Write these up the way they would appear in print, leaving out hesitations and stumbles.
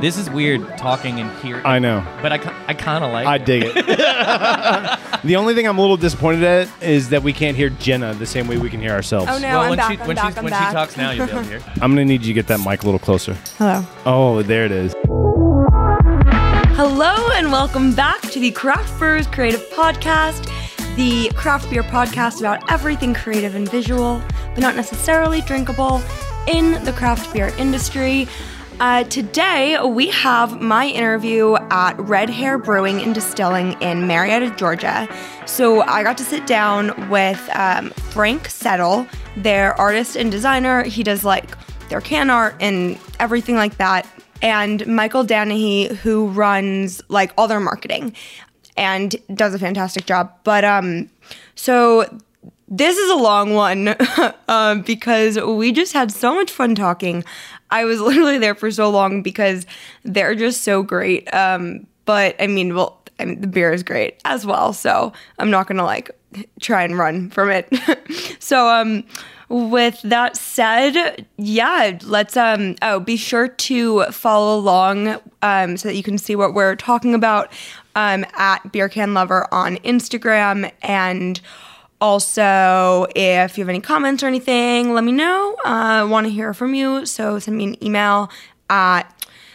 This is weird talking and hearing. I know. But I kind of like I it. dig it. The only thing I'm a little disappointed at is that we can't hear Jenna the same way we can hear ourselves. Oh, no, Well, I'm when back, she I'm when back, she I'm when back. she talks now, you'll be able to hear. I'm going to need you to get that mic a little closer. Hello. Oh, there it is. Hello and welcome back to the Craft Brewers Creative Podcast, the craft beer podcast about everything creative and visual, but not necessarily drinkable in the craft beer industry. Today, we have my interview at Red Hair Brewing and Distilling in Marietta, Georgia. So I got to sit down with Frank Settle, their artist and designer. He does like their can art and everything like that. And Michael Danahy, who runs like all their marketing and does a fantastic job. But so this is a long one because we just had so much fun talking. I was literally there for so long because they're just so great. But I mean, the beer is great as well. So I'm not going to like try and run from it. So with that said, yeah, let's be sure to follow along so that you can see what we're talking about at Beer Can Lover on Instagram. And also, if you have any comments or anything, let me know. I want to hear from you, so send me an email at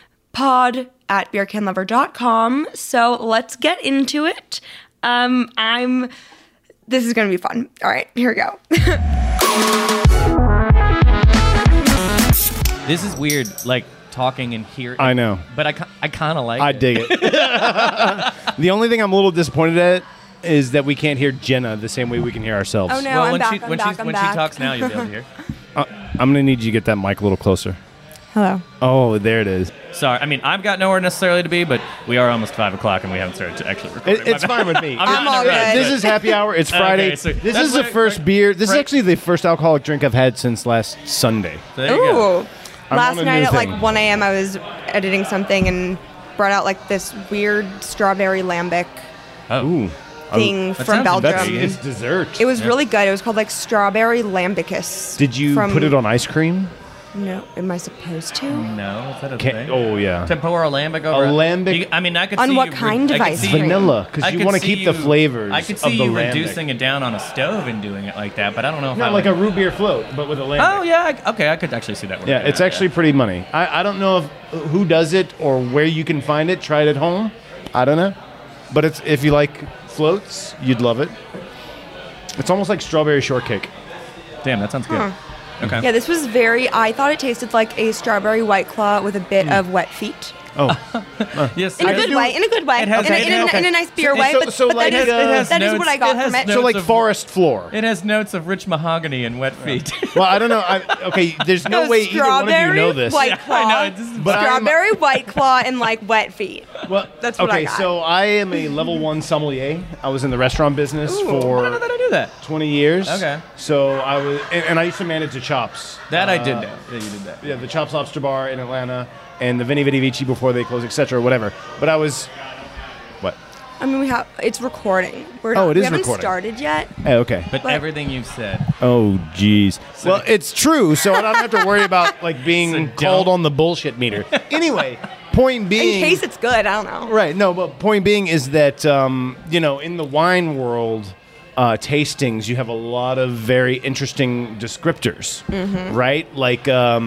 pod@beercanlover.com. So let's get into it. This is going to be fun. All right, here we go. This is weird, like talking and hearing. I know. But I kind of like I it. dig it. The only thing I'm a little disappointed at is that we can't hear Jenna the same way we can hear ourselves. Oh, no. Well, I'm when back, she I'm when back, she I'm when back. she talks now, you'll be able to hear. I'm going to need you to get that mic a little closer. Hello. Oh, there it is. Sorry, I mean I've got nowhere necessarily to be, but we are almost 5 o'clock and we haven't started to actually record. It's fine with me. I'm all good. This is happy hour. It's Friday. Okay, so this that's is the why- first beer. This is Frank- actually the first alcoholic drink I've had since last Sunday. There you go. Ooh. I'm Last on a night new at like thing. 1 a.m. I was editing something and brought out like this weird strawberry lambic Oh, Ooh. thing that from sounds Belgium. very- It's dessert. It was really good. It was called like strawberry lambicus. Did you put it on ice cream? No. Am I supposed to? no, is that a Can, thing? oh, yeah. Tempura lambic over. lambic- I mean, I could On see what you kind of I could ice see cream? Vanilla, because I you could want to see keep the you- flavors I could of see the you lambic. reducing it down on a stove and doing it like that, but I don't know if I Not like would. a root beer float, but with a lambic. Oh yeah, okay, I could actually see that. Yeah, working it's out, actually pretty money. I don't know who does it or where you can find it. Try it at home. I don't know. But it's if you like floats, you'd love it. It's almost like strawberry shortcake. Damn, that sounds good. Okay. Yeah, this was I thought it tasted like a strawberry White Claw with a bit of wet feet. Oh, Yes. In a I good do- way. In a good way. It has- in, a, it in, has- a, in a nice beer so- way. so- But, so but like, that is it has what I notes- got it has from it. notes so like of- forest floor. It has notes of rich mahogany and wet feet. Well, I don't know. Okay, there's no way either one of you know this. White Claw, I know, this is- But I'm- strawberry White Claw and like wet feet. Well, That's what I okay, got. so I am a level 1 sommelier. I was in the restaurant business I don't know for that I knew that. 20 years. Okay. So I was, and I used to manage the Chops. That I did know. Yeah, you did that. Yeah, the Chops Lobster Bar in Atlanta, and the Veni Vidi Vici before they closed, etc. Whatever. But I was, what? I mean, it's recording. Oh, We it is haven't recording. started yet. Okay. But everything you've said. Oh, jeez. Well, it's true, so I don't have to worry about like being So called don't- on the bullshit meter. Anyway, point being, In case it's good, I don't know. right? No, but point being is that in the wine world, tastings, you have a lot of very interesting descriptors, right? Like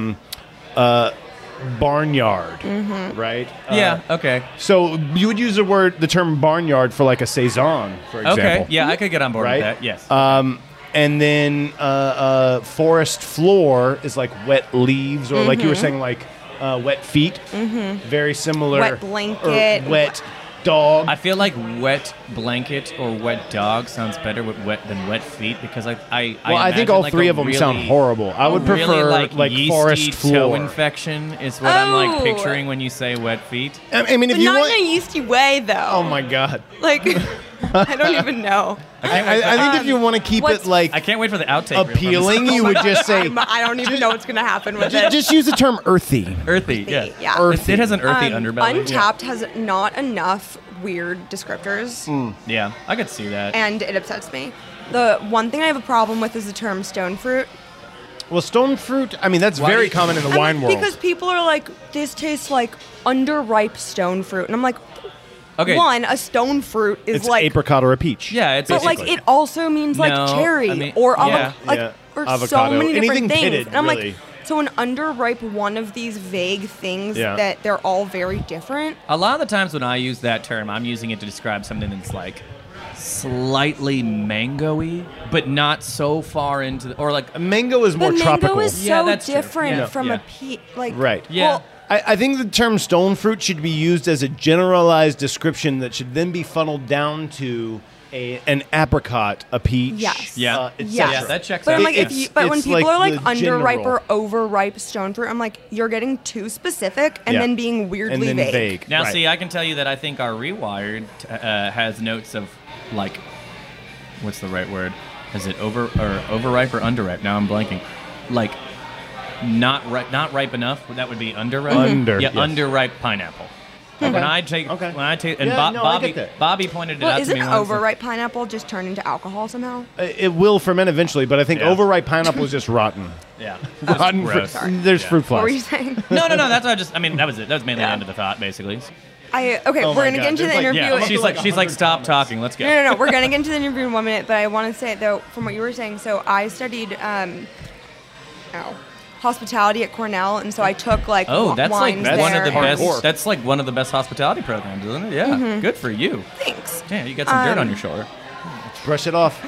barnyard, right? Yeah. Okay. So you would use the term barnyard for like a saison, for example. Okay. Yeah, I could get on board Right? with that. Yes. And then forest floor is like wet leaves, or like you were saying, like wet feet. Very similar. Wet blanket. Or wet dog. I feel like wet blanket or wet dog sounds better with than wet feet because I well, I think imagine all like three a of them really- sound horrible. I would a really, prefer like like yeasty forest toe floor. infection is what I'm like Oh. picturing when you say wet feet. I mean, if But you not want. in a yeasty way, though. Oh my god. Like, I don't even know. I think if you want to keep what's- it like I can't wait for the outtake. reel from appealing, this. you would just say. I don't even know what's going to happen with it. Just use the term earthy. Earthy. Yeah. Yeah. Earthy. It has an earthy underbelly. Untapped has not enough weird descriptors, Yeah, I could see that. and it upsets me. The one thing I have a problem with is the term stone fruit. Well, stone fruit. I mean, that's Why do very you- common in the I'm wine like, world. because people are like, this tastes like underripe stone fruit, and I'm like, Okay. one, a stone fruit is it's like, apricot or a peach. Yeah, it's but like basically- it also means like No, cherry I mean, or yeah. like Yeah, or so avocado. many different Anything things. pitted, And I'm really. like, so an underripe one of these vague things Yeah. that they're all very different. A lot of the times when I use that term, I'm using it to describe something that's like slightly mango-y, but not so far into the, or like Mango is more But tropical. mango is Yeah, so that's true. different Yeah. from Yeah. a peach. Like Right. Yeah. Well, I think the term stone fruit should be used as a generalized description that should then be funneled down to an apricot, a peach. Yes. Yeah. et Yes. cetera. Yeah, that checks But out. I'm like, It's- when it's people are like the underripe general. or overripe stone fruit, I'm like, you're getting too specific and Yeah. then being weirdly and then vague. Now, Right. see, I can tell you that I think our Rewired has notes of like, what's the right word? Is it overripe or underripe? Now I'm blanking. Like, not ripe enough. That would be underripe. Under, yeah, yes. underripe pineapple. When I take, Okay. when I take, and Yeah, no, I Bobby, get that. Bobby pointed it Well, out to isn't me once. overripe pineapple just turn into alcohol somehow? It will ferment eventually, but I think Yeah. overripe pineapple is just rotten. Yeah, Rotten fruit. gross. Sorry. There's Yeah. fruit What were you flies. saying? No, that's what I just. I mean, that was it. That was mainly the Yeah. end of the thought, basically. Okay, Oh we're my gonna God, get into there's the like- interview. Yeah, she's like, 100 stop comments. talking. Let's go. No. We're gonna get into the interview in 1 minute, but I want to say though, from what you were saying, so I studied hospitality at Cornell, and so I took like Oh, that's like wines one of there. the best. Hardcore. That's like one of the best hospitality programs, isn't it? Yeah, Mm-hmm. good for you. Thanks. Yeah, you got some dirt on your shoulder. Brush it off.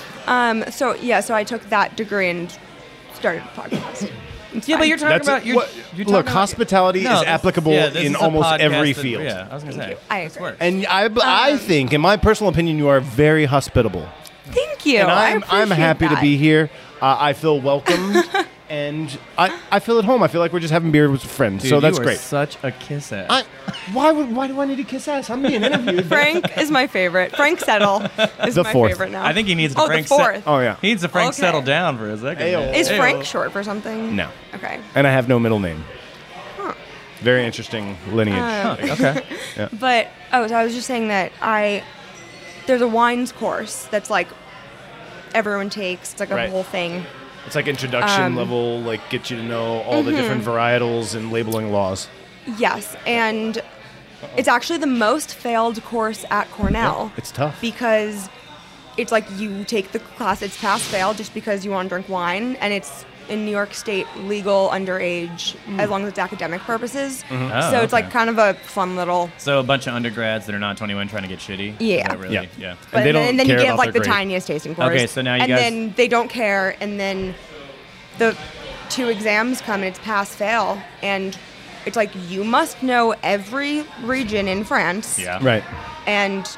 So I took that degree and started a podcast. It's Yeah, but fine. you're talking That's about it. you're, What- you're talking look, about- hospitality is applicable this in is a almost podcast every that- field. Yeah, I was gonna say. you. I This agree. works. And I think, in my personal opinion, you are very hospitable. Thank you. And I I'm appreciate happy to that. be here. I feel welcomed, and I feel at home. I feel like we're just having beer with friends. Dude, so that's you are great. Such a kiss ass. Why do I need to kiss ass? I'm being interviewed. Frank is my favorite. Frank Settle is The my fourth. favorite now. I think he needs to Oh, Frank. the fourth. Oh yeah. He needs to Frank Okay. settle down for a second. Ayo. Is Ayo. Frank short for something? No. Okay. And I have no middle name. Very interesting lineage. Okay. But so I was just saying that there's a wines course that's like everyone takes. It's like a Right. whole thing. It's like introduction level, like get you to know all the different varietals and labeling laws. Yes, and it's actually the most failed course at Cornell. It's tough. Because it's like you take the class, it's pass-fail just because you want to drink wine, and it's in New York State legal underage as long as it's academic purposes. Oh, So it's okay. like kind of a fun little. So a bunch of undergrads that are really trying to get shitty. Is Yeah. that really? Yeah. Yeah. But they don't and then you care get about like the their grade. tiniest tasting course. Okay, so now you and guys- then they don't care, and then the 2 exams come and it's pass-fail, and it's like you must know every region in France. Yeah. Right. And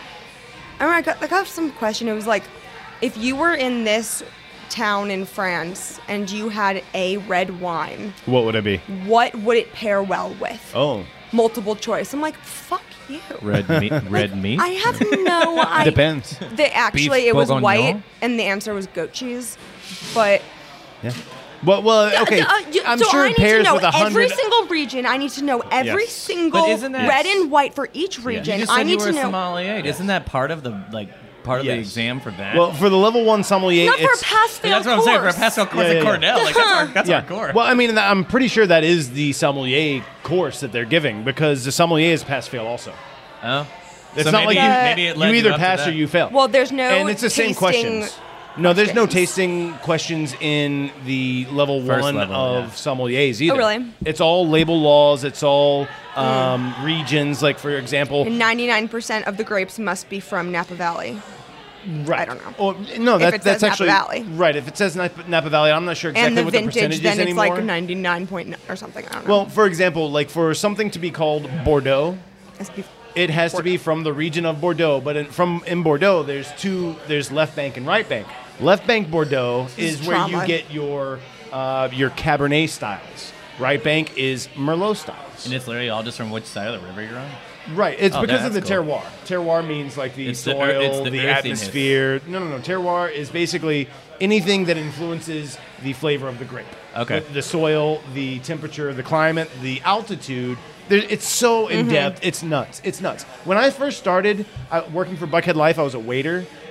I got some question. It was like, if you were in this town in France and you had a red wine, What would it be? what would it pair well with? Oh, Multiple choice. I'm like, fuck you. Red meat. Red meat. I have no idea. depends. Actually, Beef it was bourguignon? white, and the answer was goat cheese. But Yeah. Well, okay. I'm so sure I it need to pairs know with every 100. single region. I need to know every Yes. single But isn't that- red and white for each You region. just I said you need were to a know. sommelier. Isn't that part of the the Yes. exam for that? Well, for the level 1 sommelier, Not for a it's pass-fail that's what I'm saying. For a course. Pascal course Yeah, at yeah, yeah. Cornell, like that's our core. Well, I mean, I'm pretty sure that is the sommelier course that they're giving because the sommelier is pass-fail also. Oh. It's So not maybe, like maybe it led you either up to pass that. or you fail. Well, there's no and it's the same tasting questions. No, there's no questions. tasting questions in the level First 1 level, of yeah. sommeliers either. Oh, really? It's all label laws. It's all regions. Like, for example, And 99% of the grapes must be from Napa Valley. right. I don't know. Or, no, If it that's says Napa actually Valley. right. If it says Napa Valley, I'm not sure exactly And the what the vintage, percentage then is it's anymore. like 99 point or something. I don't know. Well, for example, like for something to be called Bordeaux, It's be- it has to be from the region of Bordeaux. But in Bordeaux, there's left bank and right bank. Left bank Bordeaux This is is where trauma. you get your Cabernet styles. Right bank is Merlot styles. And it's literally all just from which side of the river you're on. Right. It's Oh, because of the that's cool. terroir. Terroir means like the It's the soil, ear- it's the the earthiness. atmosphere. No. Terroir is basically anything that influences the flavor of the grape. Okay. The soil, the temperature, the climate, the altitude. It's so in depth. It's nuts. It's nuts. When I first started working for Buckhead Life, I was a waiter,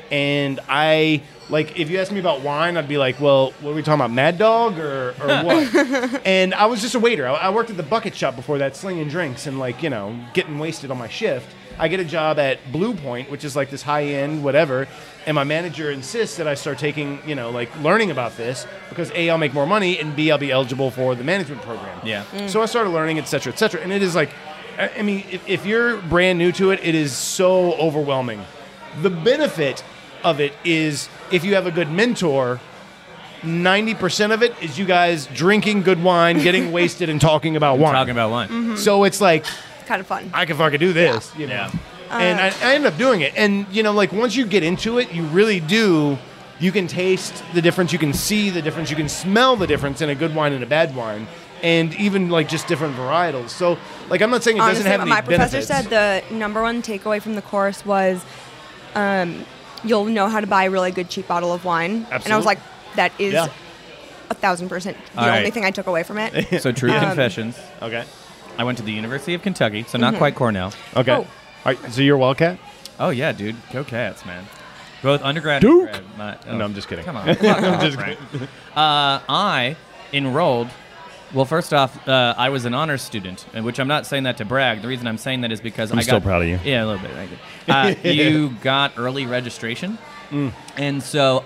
And I, like, if you asked me about wine, I'd be like, well, what are we talking about, Mad Dog or what? And I was just a waiter. I worked at the bucket shop before that, slinging drinks and, like, you know, getting wasted on my shift. I get a job at Blue Point, which is like this high-end whatever, and my manager insists that I start taking, you know, like learning about this because A, I'll make more money, and B, I'll be eligible for the management program. Yeah. So I started learning, et cetera, and it is like, I mean, if you're brand new to it, it is so overwhelming. The benefit of it is if you have a good mentor, 90% of it is you guys drinking good wine, getting wasted, and talking about wine. Talking about wine. So it's like, Kind of fun. I can fucking do this. You know? Yeah. And I ended up doing it. And, you know, like, once you get into it, you really do. You can taste the difference. You can see the difference. You can smell the difference in a good wine and a bad wine. And even, like, just different varietals. So, like, I'm not saying it Honestly, doesn't have any my professor benefits. said the number one takeaway from the course was you'll know how to buy a really good cheap bottle of wine. And I was Absolutely. like, that is Yeah. 1,000% the All only right. thing I took away from it. So true confessions. Okay. I went to the University of Kentucky, so not quite Cornell. Okay. Oh. All right, so you're a Wildcat? Oh yeah, dude, go Cats, man. Both undergrad Duke? and grad. No, I'm just kidding. Come on, fuck off, Frank. I enrolled. Well, first off, I was an honors student, which I'm not saying that to brag. The reason I'm saying that is because I'm I still got, proud of you. Yeah, a little bit. Thank you. You got early registration, and so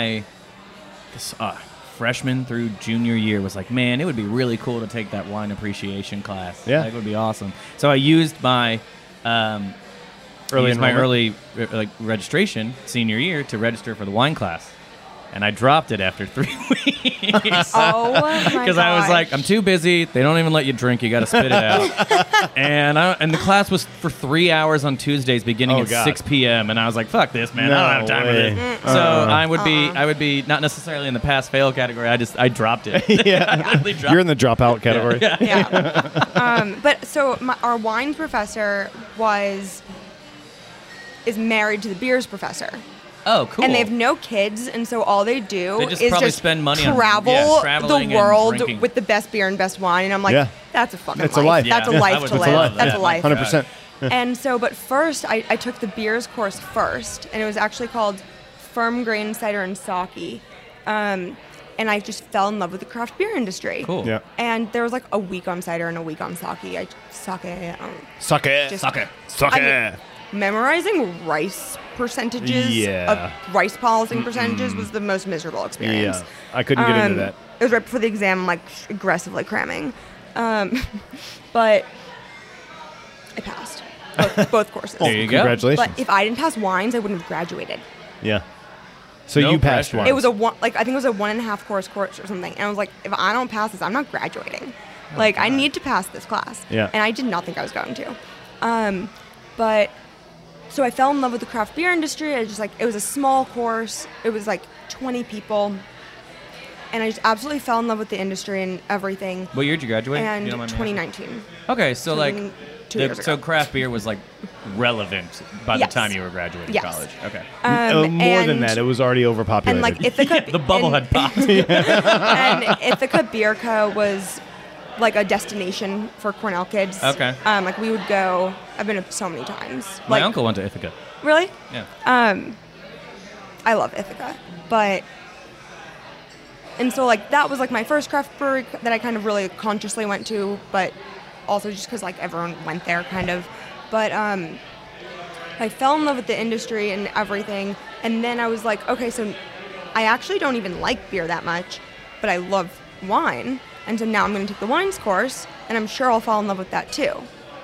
freshman through junior year was like, man, it would be really cool to take that wine appreciation class. Yeah. Like, it would be awesome. So I used my early registration senior year to register for the wine class, and I dropped it after 3 weeks. Oh my Because I was gosh. like, I'm too busy. They don't even let you drink. You got to spit it out. and the class was for 3 hours on Tuesdays, beginning Oh, at God. 6 p.m. And I was like, fuck this, man. I don't have time for way. this. So I would be not necessarily in the pass fail category. I dropped it. I hardly dropped You're in the dropout category. Yeah. But so our wine professor is married to the beers professor. Oh, cool. And they have no kids, and so all they do They just is probably just spend money on- travel yeah, traveling the and world drinking. with the best beer and best wine. And I'm like, Yeah. that's a fucking It's a life. life. That's Yeah. a life I would- to it's live. a life. That's Yeah. a life. 100%. And so, but first, I took the beers course first, and it was actually called Firm Grain Cider and Sake. And I just fell in love with the craft beer industry. Cool. Yeah. And there was like a week on cider and a week on sake. Suck it. Just- Suck it. Suck I it. mean, memorizing rice percentages Yeah. of rice polishing percentages was the most miserable experience. Yeah. I couldn't get into that. It was right before the exam. I'm like aggressively cramming, but I passed both courses. There you go. Congratulations. But if I didn't pass wines, I wouldn't have graduated. Yeah. So No you passed pressure. one. It was I think it was a 1.5 course or something. And I was like, if I don't pass this, I'm not graduating. Like, I need to pass this class. Yeah. And I did not think I was going to. But so I fell in love with the craft beer industry. I just it was a small course. It was like 20 people. And I just absolutely fell in love with the industry and everything. What year did you graduate? And You don't mind me asking? 2019. Okay, so like, 2 years so ago. craft beer was like relevant by Yes. the time you were graduating Yes. college. Okay. more than and- that. It was already overpopulated. And like Ithaca, The bubble and- had popped. and Ithaca Beer Co. was like a destination for Cornell kids. Okay. Like we would go. I've been so many times. My Like, uncle went to Ithaca. Really? Yeah. I love Ithaca, but and so like that was like my first craft brewery that I kind of really consciously went to, but also just because like everyone went there kind of. But I fell in love with the industry and everything, and then I was like, okay, so I actually don't even like beer that much, but I love wine, and so now I'm going to take the wines course, and I'm sure I'll fall in love with that too.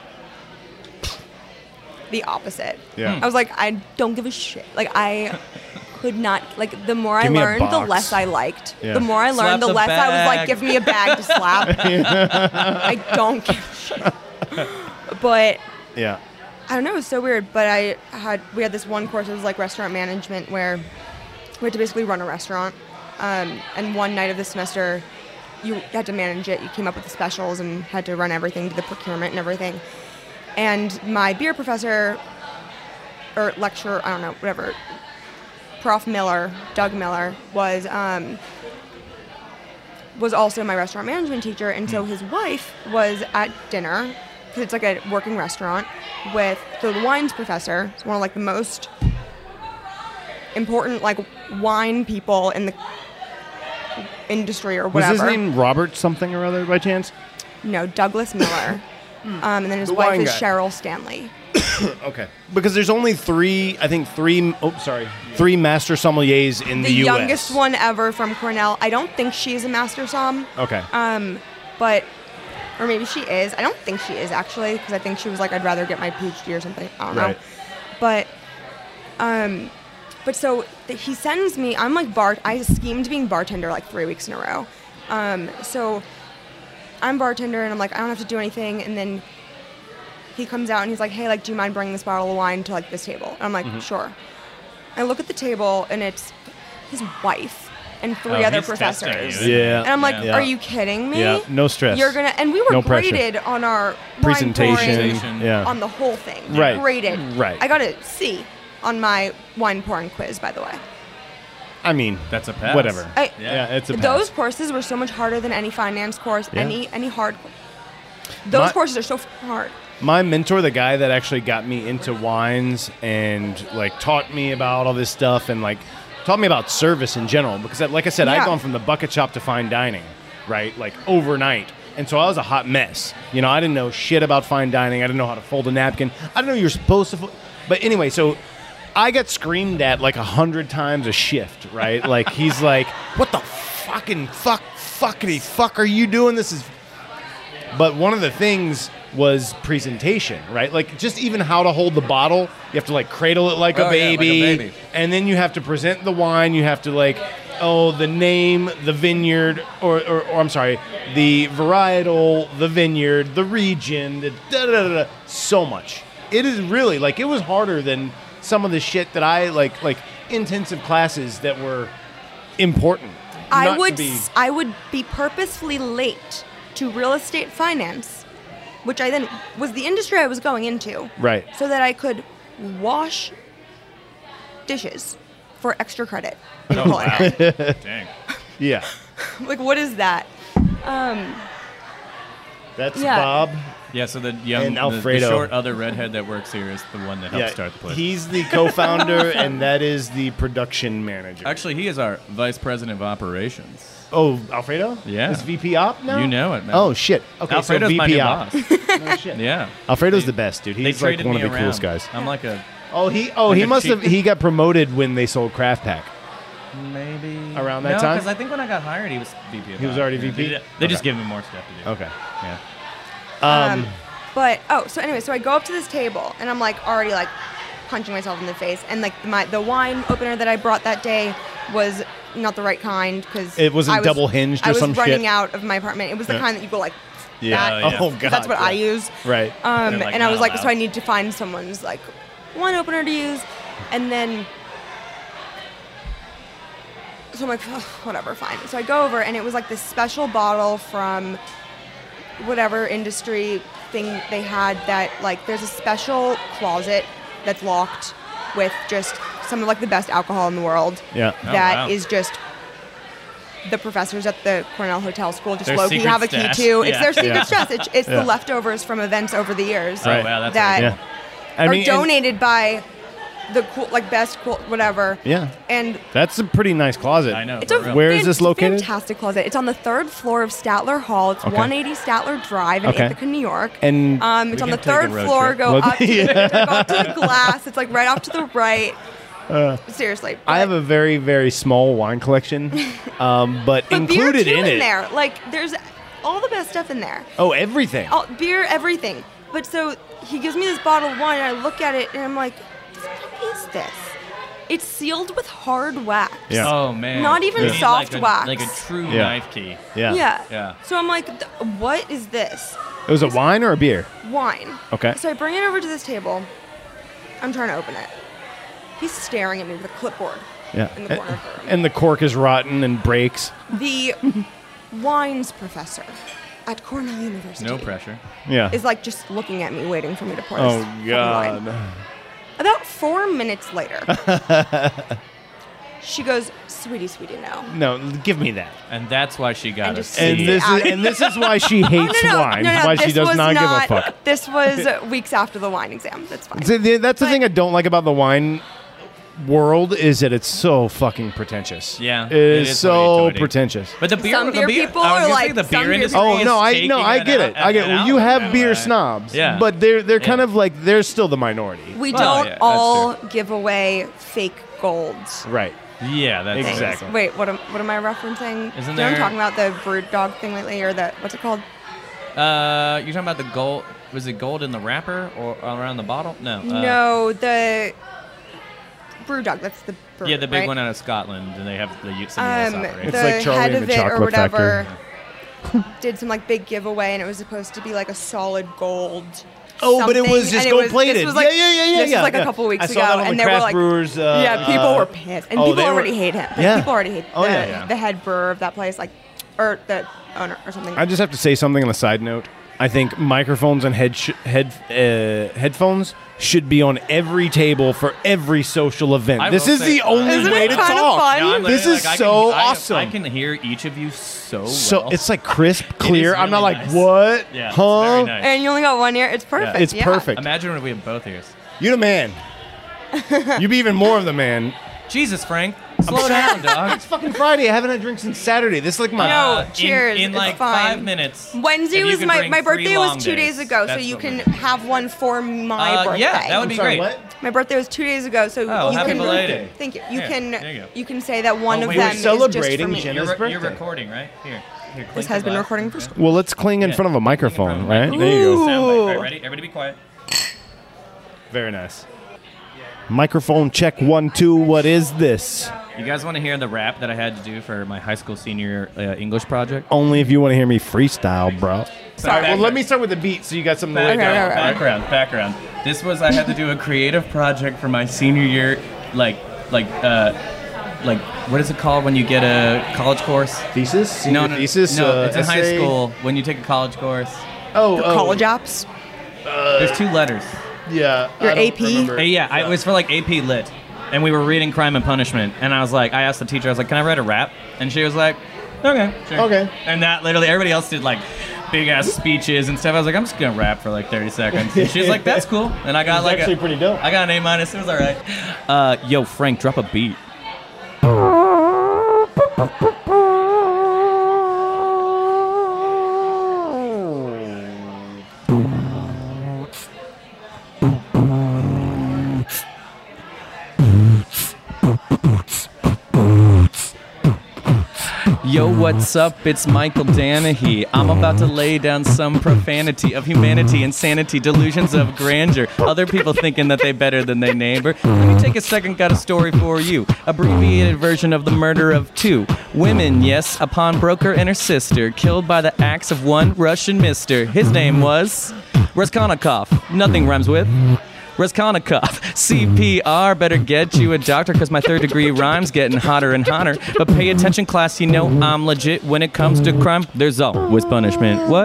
The opposite. Yeah. I was like, I don't give a shit. Like I could not. Like the more I Give me a learned, the box. less I liked. Yeah. The more I Slap learned, the the less I was like, bag. give me a bag to slap. I don't give a shit. But yeah. I don't know, it was so weird, but we had this one course, it was like restaurant management, where we had to basically run a restaurant, and one night of the semester, you had to manage it, you came up with the specials and had to run everything, do the procurement and everything. And my beer professor, or lecturer, I don't know, whatever, Prof. Miller, Doug Miller, was also my restaurant management teacher, and so his wife was at dinner, because it's like a working restaurant, with the wines professor. It's one of like the most important like wine people in the industry or Was whatever. his name Robert something or other by chance? No, Douglas Miller. And then his The wife wine is guy. Cheryl Stanley. Okay. Because there's only three master sommeliers in the, The U.S. youngest one ever from Cornell. I don't think she's a master somm. Okay. But, or maybe she is. I don't think she is actually, because I think she was like, I'd rather get my PhD or something. I don't know. Right. But so he sends me. I'm like I schemed being bartender like 3 weeks in a row. So I'm bartender and I'm like, I don't have to do anything. And then he comes out and he's like, hey, like, do you mind bringing this bottle of wine to like this table? And I'm like, sure. I look at the table and it's his wife and three other he's testing professors. you. Yeah. And I'm like, Yeah. are you kidding me? Yeah, no stress. You're gonna, and we were No pressure. graded on our Presentation. wine pouring Yeah. on the whole thing. Right. Graded. Right. I got a C on my wine pouring quiz, by the way. I mean, That's a pass. whatever. I- Yeah, it's a pass. Those courses were so much harder than any finance course, Yeah. any hard. Those My- courses are so hard. My mentor, the guy that actually got me into wines and like taught me about all this stuff and like taught me about service in general, because like I said, Yeah. I'd gone from the bucket shop to fine dining, right? Like overnight. And so I was a hot mess. You know, I didn't know shit about fine dining. I didn't know how to fold a napkin. I didn't know you're supposed to. But anyway, so I got screamed at like 100 times a shift, right? Like he's like, "What the fuckity fuck are you doing? This is." But one of the things was presentation, right? Like just even how to hold the bottle. You have to like cradle it like a Oh, yeah, like a baby, baby. and then you have to present the wine. You have to like, the name, the vineyard, or I'm sorry, the varietal, the vineyard, the region, the da-da-da-da. So much. It is really like it was harder than some of the shit that I like intensive classes that were important. I not to would be- I would be purposefully late to real estate finance, which I then was the industry I was going into, Right. so that I could wash dishes for extra credit in Oh, culinary. wow. Dang. Yeah. Like, what is that? That's Yeah. Bob. Yeah, so the young, And the Alfredo. short other redhead that works here is the one that helped start the place. He's the co-founder, and that is the production manager. Actually, he is our vice president of operations. Oh, Alfredo? Yeah. Is VP Op now? You know it, man. Oh, shit. Okay, Alfredo's so my VP new Op. boss. No shit. Yeah. Alfredo's They- the best, dude. They He's like traded one me of the coolest around. guys. I'm like a He a must have. cheap- He got promoted when they sold Craft Pack. maybe Around that no, time? because I think when I got hired, he was VP. Of He was Ops. already Yeah, VP? They just Okay. give him more stuff to do. Okay. Yeah. But so anyway, so I go up to this table and I'm like already like punching myself in the face, and like the wine opener that I brought that day was not the right kind because It wasn't double hinged or I was some running shit? out of my apartment. It was the Yeah. kind that you go like Yeah. that. Oh, yeah. Oh, God. That's what yeah. I use. Right. They're, like, And I not was like, allowed. so I need to find someone's like wine opener to use, and then. So I'm like, "Ugh, whatever, fine. So I go over, and it was like this special bottle from whatever industry thing they had that, like, there's a special closet that's locked with just some of, like, the best alcohol in the world. Yeah. Oh, That wow. is just the professors at the Cornell Hotel School just Their low-key secret have a stash. key to. It's Yeah. their secret Yeah. stash. It's Yeah. the leftovers from events over the years. Oh, Right. wow, that's That- Yeah. I are mean, and- donated by the cool, like best cool, whatever. Yeah. And That's a pretty nice closet. I know. it's for a real. Where is this located? Fantastic closet. It's on the 3rd floor of Statler Hall. It's Okay. 180 Statler Drive in Okay. Ithaca, New York. And it's We on the can take a 3rd road floor. trip. Go Well, up, to, yeah. go up to the glass. It's like right off to the right. Seriously, I have a very, very small wine collection, but but included beer too in it. there. Like there's all the best stuff in there. Oh, everything. All, beer, everything. But so he gives me this bottle of wine, and I look at it, and I'm like, what is this? It's sealed with hard wax. Yeah. Oh man. Not even You need, soft like wax. Like a true Yeah. knife key. Yeah. Yeah. Yeah. So I'm like, what is this? It was a wine or a beer? Wine. Okay. So I bring it over to this table. I'm trying to open it. He's staring at me with a clipboard Yeah. in the corner of the room. And the cork is rotten and breaks. The wines professor at Cornell University No pressure. Yeah. is like just looking at me, waiting for me to pour this Oh, fucking God. wine. About 4 minutes later, she goes, sweetie, no. No, give me that. And that's why she got And a just C. And Get this out is of and this is why she hates wine. Why she this does was not give a fuck. This was weeks after the wine exam. That's fine. See, that's the But- thing I don't like about the wine world is that it's so fucking pretentious. Yeah, it is so hoity-toity. pretentious. But the beer, Some beer people I was are gonna say like- the some beer beer industry. people- Oh no, is taking I get it. out- I get it. out You of have that beer way. snobs, Yeah. but they're kind Yeah. of like they're still the minority. We Well, don't yeah, that's all give away fake golds. Right. Yeah, that's things. Exactly. Wait, what am I referencing? Isn't Do you know what I'm there- talking about, the Brood Dog thing lately, or the what's it called? You're talking about the gold. Was it gold in the wrapper or around the bottle? No. No, the Brew Dog. That's the brew, Yeah, the big right? one out of Scotland, and they have the US operation. It's the like Charlie head and of the it or Chocolate whatever Factory. did some like big giveaway, and it was supposed to be like a solid gold. Oh, but it was something, just and gold this plated. was like, yeah. This was like a couple weeks I ago, saw that on and the they were Craft like, Brewers. yeah, people were pissed, and people they were- already hate him. Yeah. People already hate Oh, the, yeah. the head brewer of that place, like, or the owner or something. I just have to say something on a side note. I think microphones and headphones should be on every table for every social event. I This will is say- the only Isn't way it to kind of talk. fun? No, I'm This literally is like, so I awesome. can hear each of you so So well. it's like crisp, clear. I'm not really like, nice. what? Yeah, it's huh? very nice. And you only got one ear. It's perfect. It's yeah. perfect. Imagine if we have both ears. You the man. You be even more of the man. Jesus, Frank, slow down, dog. It's fucking Friday. I haven't had a drink since Saturday. This is like my. No, cheers. In It's like fine. 5 minutes. Wednesday if you was can my bring birthday 3 was long 2 days ago, so that's you what can we're- have one for my birthday. Yeah, that would I'm be sorry, great. what? My birthday was 2 days ago, so Oh, you happy can. belated. Thank you. Here, there you go. You can say that one Oh, of wait, them we're is just for celebrating me. Jenna's You're birthday. recording, right? Here. This clink has the been glass. recording for. Okay. Well, let's cling in Yeah. front of a microphone, right? Ooh. There you go. Sound bite. All Ooh. right, ready? Everybody be quiet. Very nice. Microphone check 1 2. What is this? You guys want to hear the rap that I had to do for my high school senior English project? Only if you want to hear me freestyle, bro. Sorry, Well, let me start with the beat so you got something to Okay, lay down. okay. Background. This was I had to do a creative project for my senior year, like what is it called when you get a college course? Thesis? No, Thesis? No, it's in high essay? school when you take a college course. Oh, College apps. There's 2 letters. Yeah. Your I don't AP? remember. It was for like AP Lit, and we were reading Crime and Punishment, and I asked the teacher, I was like, can I write a rap? And she was like, okay, sure. Okay. And that literally, everybody else did like big ass speeches and stuff. I was like, I'm just gonna rap for like 30 seconds. And she was like, that's cool. And I got It's like actually pretty dope. I got an A-. It was all right. Yo, Frank, drop a beat. Yo, what's up? It's Michael Danahy. I'm about to lay down some profanity of humanity, insanity, delusions of grandeur. Other people thinking that they better than their neighbor. Let me take a second, got a story for you. Abbreviated version of the murder of 2 women, yes, a pawnbroker and her sister, killed by the axe of one Russian mister. His name was Raskolnikov. Nothing rhymes with Raskolnikov. CPR, better get you a doctor, cause my 3rd degree rhyme's getting hotter and hotter. But pay attention, class, you know I'm legit. When it comes to crime, there's always punishment. What?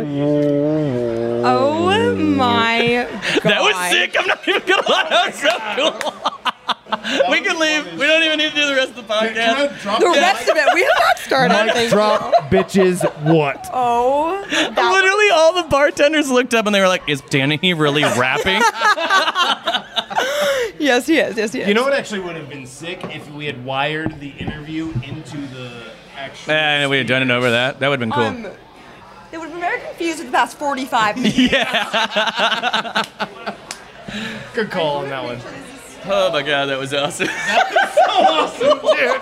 Oh my god. That was sick. I'm not even gonna lie. That was so cool. We can leave. We don't even need to do the rest of the podcast. The rest of it, we have not started. Mic Thank drop, you. bitches, what? Oh, that Literally, all the bartenders looked up and they were like, "Is Danahy really rapping?" yes, he is. Yes, he is. You know what actually would have been sick if we had wired the interview into the actual. And we had done it over that. That would have been cool. They would have been very confused with the past 45 minutes. Yeah. Good call on that one. Oh my god, that was awesome. Awesome, dude.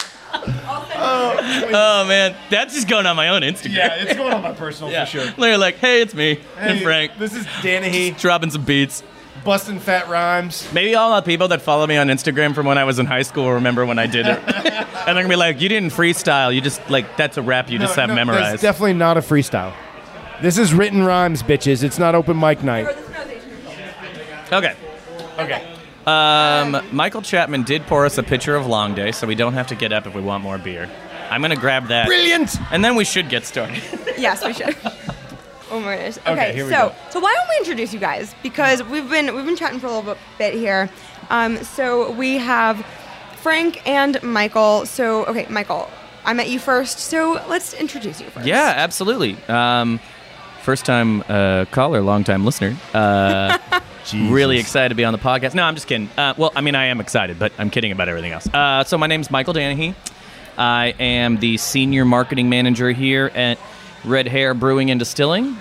Oh man, that's just going on my own Instagram. Yeah, it's going on my personal Yeah. for sure. They're like, "Hey, it's me and Hey, Frank, This is Danahy, dropping some beats." busting fat rhymes. Maybe all the people that follow me on Instagram from when I was in high school remember when I did it. And they're gonna be like, "You didn't freestyle. You just like that's a rap you just have That's memorized." definitely not a freestyle. This is written rhymes, bitches. It's not open mic night. Okay. Okay. Michael Chapman did pour us a pitcher of Long Day, so we don't have to get up if we want more beer. I'm gonna grab that. Brilliant. And then we should get started. Yes, we should. Oh my goodness. Okay, Okay, here we so go. so why don't we introduce you guys, because we've been chatting for a little bit here. So we have Frank and Michael. So okay, Michael, I met you first, so let's introduce you first. Yeah, absolutely. First time caller, long time listener. Jesus. Really excited to be on the podcast. No, I'm just kidding. Well, I mean, I am excited, but I'm kidding about everything else. So my name's Michael Danahy. I am the senior marketing manager here at Red Hare Brewing and Distilling.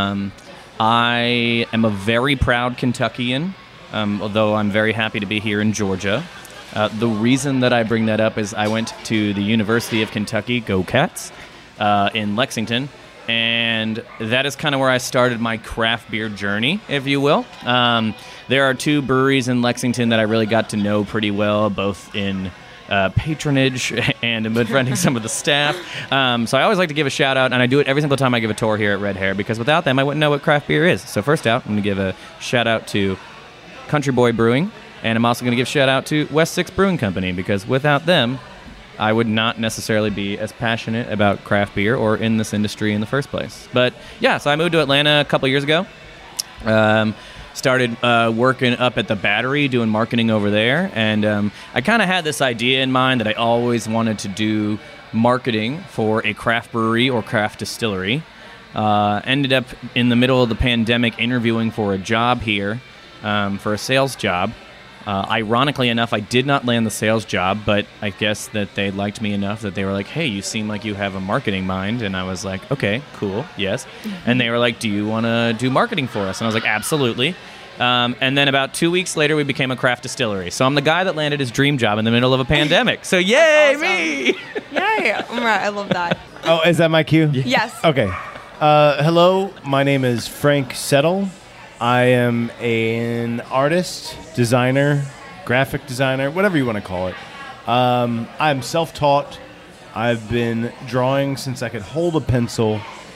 I am a very proud Kentuckian, although I'm very happy to be here in Georgia. The reason that I bring that up is I went to the University of Kentucky, Go Cats, in Lexington, and that is kind of where I started my craft beer journey, if you will. There are 2 breweries in Lexington that I really got to know pretty well, both in patronage and in befriending some of the staff. So I always like to give a shout out, and I do it every single time I give a tour here at Red Hare, because without them I wouldn't know what craft beer is. So first out, I'm going to give a shout out to Country Boy Brewing, and I'm also going to give a shout out to West 6 Brewing Company, because without them I would not necessarily be as passionate about craft beer or in this industry in the first place. But yeah, so I moved to Atlanta a couple years ago. Started working up at the Battery, doing marketing over there, and I kind of had this idea in mind that I always wanted to do marketing for a craft brewery or craft distillery. Ended up in the middle of the pandemic interviewing for a job here, for a sales job. Ironically enough, I did not land the sales job, but I guess that they liked me enough that they were like, hey, you seem like you have a marketing mind. And I was like, okay, cool, yes. And they were like, do you want to do marketing for us? And I was like, absolutely. And then about 2 weeks later, we became a craft distillery. So I'm the guy that landed his dream job in the middle of a pandemic. So yay, Awesome. me! Yay! I love that. Oh, is that my cue? Yes. Okay. Hello, my name is Frank Settle. I am an artist, designer, graphic designer, whatever you want to call it. I'm self-taught. I've been drawing since I could hold a pencil.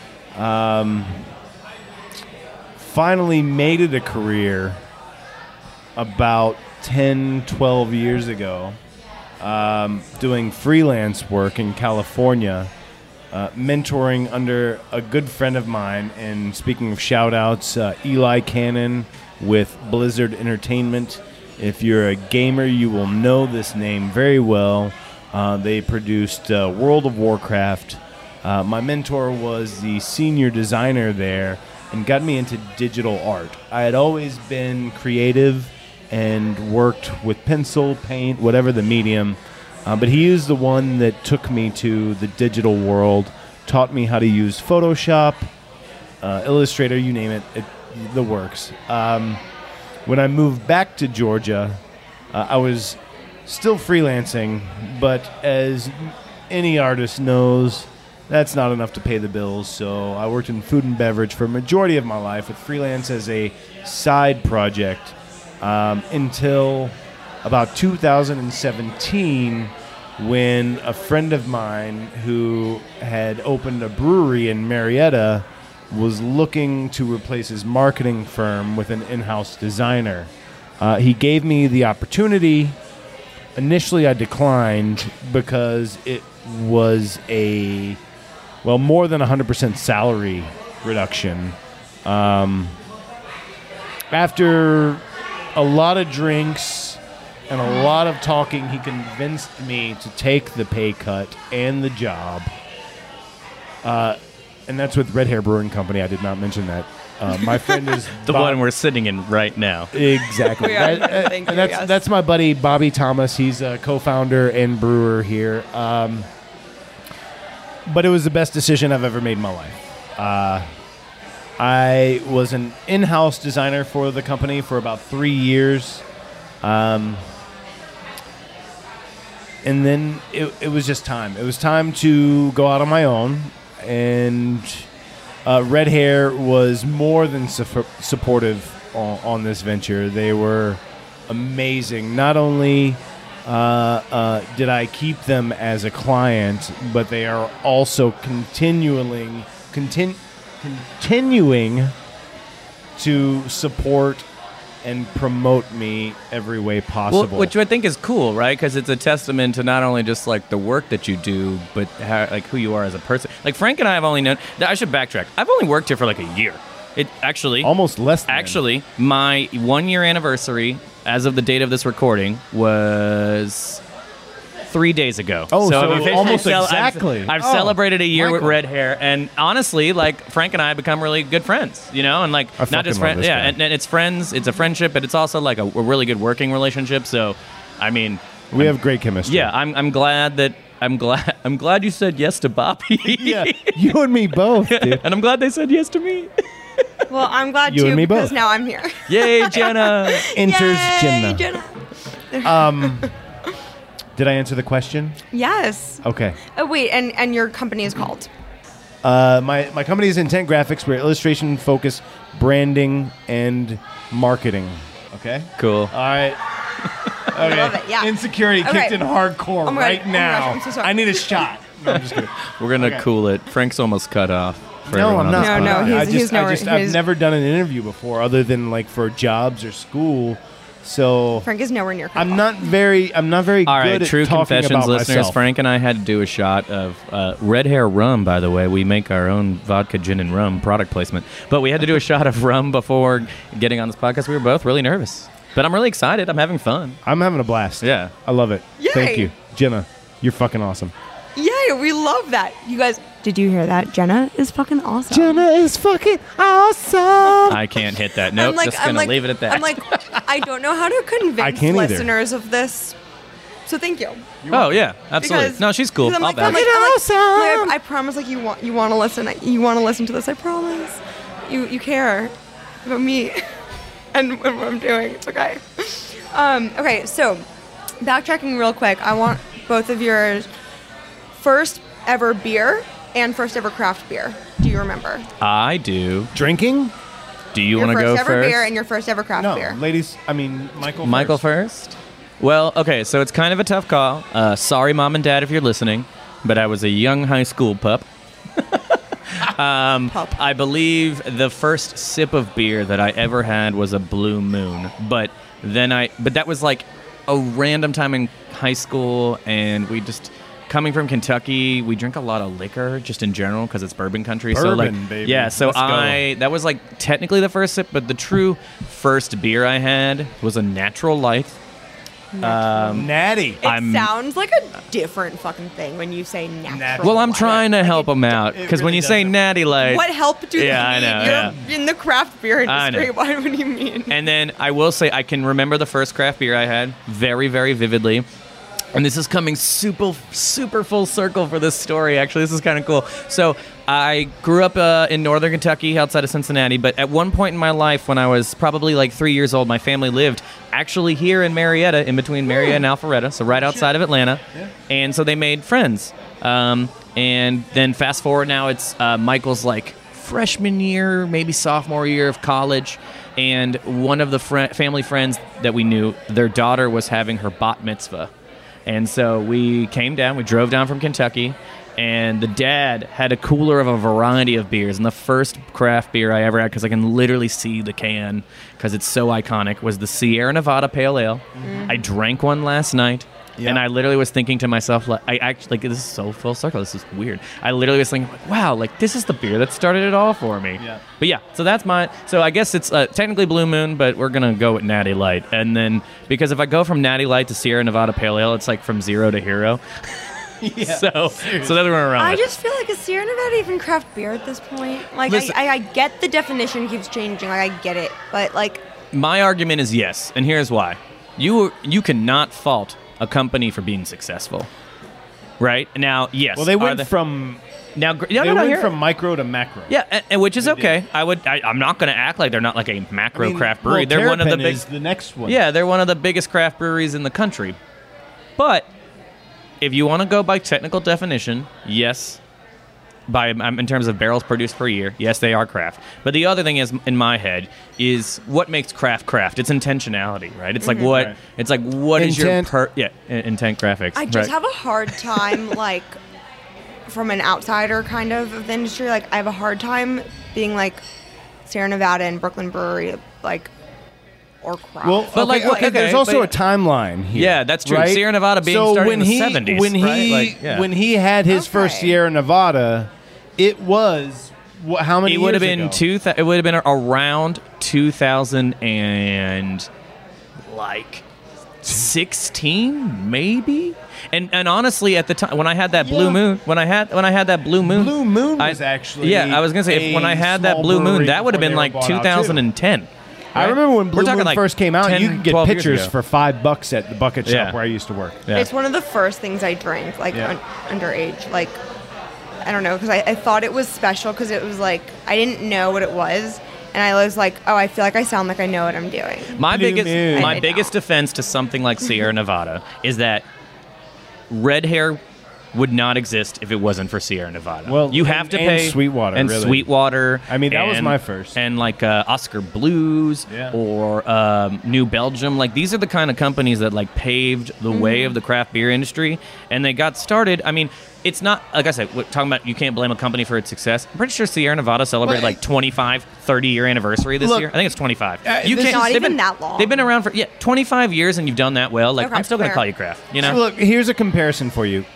Finally made it a career about 10, 12 years ago, doing freelance work in California. Mentoring under a good friend of mine, and speaking of shout-outs, Eli Cannon with Blizzard Entertainment. If you're a gamer, you will know this name very well. They produced World of Warcraft. My mentor was the senior designer there and got me into digital art. I had always been creative and worked with pencil, paint, whatever the medium. But he is the one that took me to the digital world, taught me how to use Photoshop, Illustrator, you name it, the works. When I moved back to Georgia, I was still freelancing, but as any artist knows, that's not enough to pay the bills. So I worked in food and beverage for a majority of my life with freelance as a side project until about 2017, when a friend of mine who had opened a brewery in Marietta was looking to replace his marketing firm with an in-house designer. He gave me the opportunity. Initially, I declined because it was more than 100% salary reduction. After a lot of drinks and a lot of talking, he convinced me to take the pay cut and the job. And that's with Red Hare Brewing Company. I did not mention that. My friend is The one we're sitting in right now. Exactly. We are. Thank you, yes. That's my buddy Bobby Thomas. He's a co-founder and brewer here. But it was the best decision I've ever made in my life. I was an in-house designer for the company for about 3 years. And then it was just time. It was time to go out on my own. And Red Hare was more than supportive on this venture. They were amazing. Not only did I keep them as a client, but they are also continuing to support and promote me every way possible. Well, which I think is cool, right? Because it's a testament to not only just like the work that you do, but how, like who you are as a person. Like Frank and I have only known. I should backtrack. I've only worked here for like a year. It actually almost less than. Actually, my 1 year anniversary, as of the date of this recording, was 3 days ago. Oh, so I've officially almost exactly. I've Oh, celebrated a year with Michael. red hair, and honestly, like Frank and I have become really good friends, you know, and like I not just fucking love friends, this yeah, guy. and it's friends, it's a friendship, but it's also like a really good working relationship. So, I mean, We have great chemistry. yeah, I'm glad you said yes to Bobby. Yeah, you and me both, dude. And I'm glad they said yes to me. Well, I'm glad You too and me because both. now I'm here. Yay, Jenna. Enters Yay, Jenna. Jenna. Did I answer the question? Yes. Okay. Oh wait, and your company is called? My company is Intent Graphics. We're illustration focused branding and marketing. Okay. Cool. All right. Okay. love it, yeah. Insecurity Okay. kicked in hardcore Oh my right God. Oh my now. gosh, I'm so sorry. I need a shot. No, I'm just kidding. We're gonna Okay. cool it. Frank's almost cut off. for No, everyone I'm on not. this No, podcast. no, I he's just, nowhere- I've he's- never done an interview before, other than like for jobs or school. So Frank is nowhere near. I'm not very All good right, at true talking confessions, about listeners. myself. Frank and I had to do a shot of Red Hair rum. By the way, we make our own vodka, gin, and rum product placement. But we had to do a shot of rum before getting on this podcast. We were both really nervous, but I'm really excited. I'm having fun. I'm having a blast. Yeah. I love it. Yay. Thank you, Jenna. You're fucking awesome. Yay, we love that. You guys, did you hear that? Jenna is fucking awesome. Jenna is fucking awesome. I can't hit that note. Just gonna leave it at that. I'm like, I don't know how to convince I can't either. listeners of this. So thank you. oh yeah, absolutely. Because- no, she's cool. because I'm I'll like, vouch. I'm like, Awesome. I promise, like you want to listen. You want to listen to this. I promise. You care about me and what I'm doing. It's okay. Okay, so backtracking real quick. I want both of your first ever beer and first ever craft beer. Do you remember? I do. Drinking? Do you Your want to go first ever first? beer and your first ever craft No, beer. ladies. I mean, Michael. Michael first? Well, okay, so it's kind of a tough call. Sorry, Mom and Dad, if you're listening, but I was a young high school pup. Pup. I believe the first sip of beer that I ever had was a Blue Moon, but that was like a random time in high school, and we just coming from Kentucky, we drink a lot of liquor just in general because it's bourbon country. so like, Bourbon, baby. yeah, so Let's go. that was like technically the first sip, but the true first beer I had was a Natural Light. Natty. It sounds like a different fucking thing when you say natural. Well, I'm light. trying to Like, help it them out it because when really you say doesn't. Natty Light, What help do Yeah, I they know, need? yeah. You're in the craft beer I know. industry. What do you mean? and then I will say I can remember the first craft beer I had very, very vividly. And this is coming super full circle for this story. Actually, this is kind of cool. So I grew up in northern Kentucky outside of Cincinnati, but at one point in my life when I was probably like 3 years old, my family lived actually here in Marietta, in between Marietta and Alpharetta, so right outside of Atlanta. And so they made friends. And then fast forward now, it's Michael's like freshman year, maybe sophomore year of college. And one of the family friends that we knew, their daughter was having her bat mitzvah. And so we drove down from Kentucky, and the dad had a cooler of a variety of beers. And the first craft beer I ever had, because I can literally see the can, because it's so iconic, was the Sierra Nevada Pale Ale. I drank one last night, and I literally was thinking to myself, like, this is so full circle. This is weird. I literally was thinking, like, wow, like, this is the beer that started it all for me. Yeah. But yeah, so that's so I guess it's technically Blue Moon, but we're going to go with Natty Light. And then, because if I go from Natty Light to Sierra Nevada Pale Ale, it's like from 0 to hero. Yeah. So that's what we're around I with. just feel like, is Sierra Nevada even craft beer at this point? Like, Listen- I get the definition keeps changing. Like, I get it. But, like, My argument is yes, and here's why. You cannot fault a company for being successful. Right? Now, yes. Well, they are went from Now, they went from micro to macro. Yeah, and which is They okay. did. I'm not going to act like they're not like a macro I mean, craft brewery. well, They're one of the Terrapin big. is the next one. Yeah, they're one of the biggest craft breweries in the country. But if you want to go by technical definition, yes. In terms of barrels produced per year, yes, they are craft. But the other thing is, in my head, is what makes craft craft. It's intentionality, right? It's like what. Right. It's like what is your Intent. intent graphics. I just right. have a hard time, like, from an outsider kind of the industry, like, I have a hard time being like Sierra Nevada and Brooklyn Brewery, like, or craft. Well, But, like, okay, there's also but- a timeline here. Yeah, that's true. right? Sierra Nevada being so started when in the he, 70s, when he right? Like, yeah. when he had his first Okay. Sierra Nevada, it was how many? It would have years been ago? it would have been around 2000 and 16 maybe. And honestly, at the time when I had that Blue Moon, when I had that Blue Moon, was actually I was gonna say when I had that small Blue Moon, brewery that would have before been they like were bought out, too. 2010. I remember when Blue We're talking Moon like first came out, 10, you could get 12 years pitchers ago. for $5 at the bucket shop Yeah. where I used to work. Yeah. It's one of the first things I drank, like Yeah. underage. Like, I don't know, because I thought it was special because it was like, I didn't know what it was. And I was like, oh, I feel like I sound like I know what I'm doing. My Blue biggest Moon. my I biggest don't. defense to something like Sierra Nevada is that red hair would not exist if it wasn't for Sierra Nevada. Well, you have to and pay Sweetwater, and really. Sweetwater. I mean, that was and- my first. and like Oscar Blues Yeah. or New Belgium. Like these are the kind of companies that like paved the way of the craft beer industry, and they got started. I mean, it's not like I said. We're talking about you can't blame a company for its success. I'm pretty sure Sierra Nevada celebrated Well, like 25, 30-year anniversary this Look, year. I think it's 25. this is not they've even been- that long. They've been around for 25 years, and you've done that well. Like Okay, I'm still gonna fair. call you craft. You know. So look, here's a comparison for you.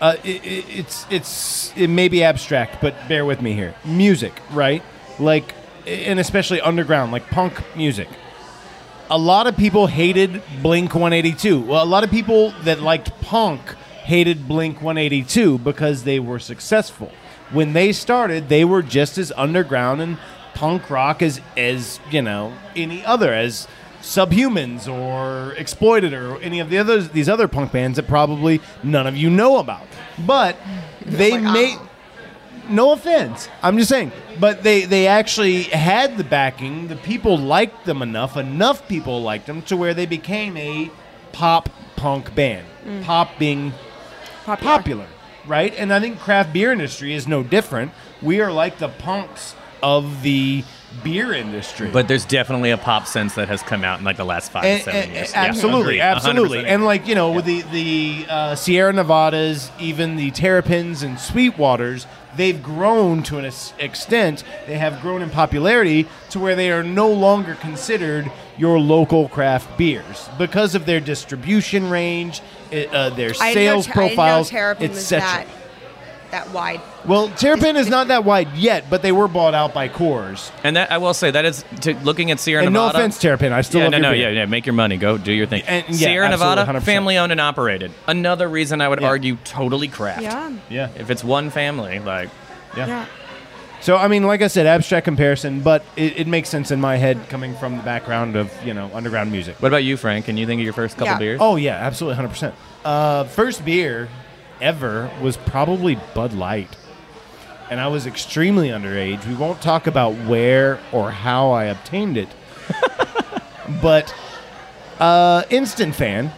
It may be abstract, but bear with me here. Music, right? Like, and especially underground, like punk music. A lot of people hated Blink 182. Well, a lot of people that liked punk hated Blink 182 because they were successful. When they started, they were just as underground and punk rock as you know, any other, as Subhumans or Exploited or any of these other punk bands that probably none of you know about. But they like, made no offense, I'm just saying, but they actually had the backing. The people liked them enough people liked them to where they became a pop punk band. Pop being popular, right? And I think craft beer industry is no different. We are like the punks of the beer industry. But there's definitely a pop sense that has come out in like the last 5 to 7 years. Yeah, Absolutely, agreed. absolutely. 100%. And like, you know, with the Sierra Nevadas, even the Terrapins and Sweetwaters, they've grown to an extent. They have grown in popularity to where they are no longer considered your local craft beers because of their distribution range, their sales profiles, I didn't know Terrapin was etc. that wide. Well, Terrapin is not that wide yet, but they were bought out by Coors. And that I will say that is looking at Sierra And no Nevada. offense, Terrapin, I still Yeah, love no, your no, beer. yeah. Make your money. Go do your thing. And, yeah, Sierra absolutely, Nevada, 100%. family owned and operated. Another reason I would Yeah. argue totally craft. Yeah. Yeah. If it's one family, like Yeah. So, I mean, like I said, abstract comparison, but it makes sense in my head coming from the background of, you know, underground music. what about you, Frank? Can you think of your first couple Yeah. beers? Oh, yeah, absolutely, 100%. First beer ever was probably Bud Light. And I was extremely underage. We won't talk about where or how I obtained it. But instant fan.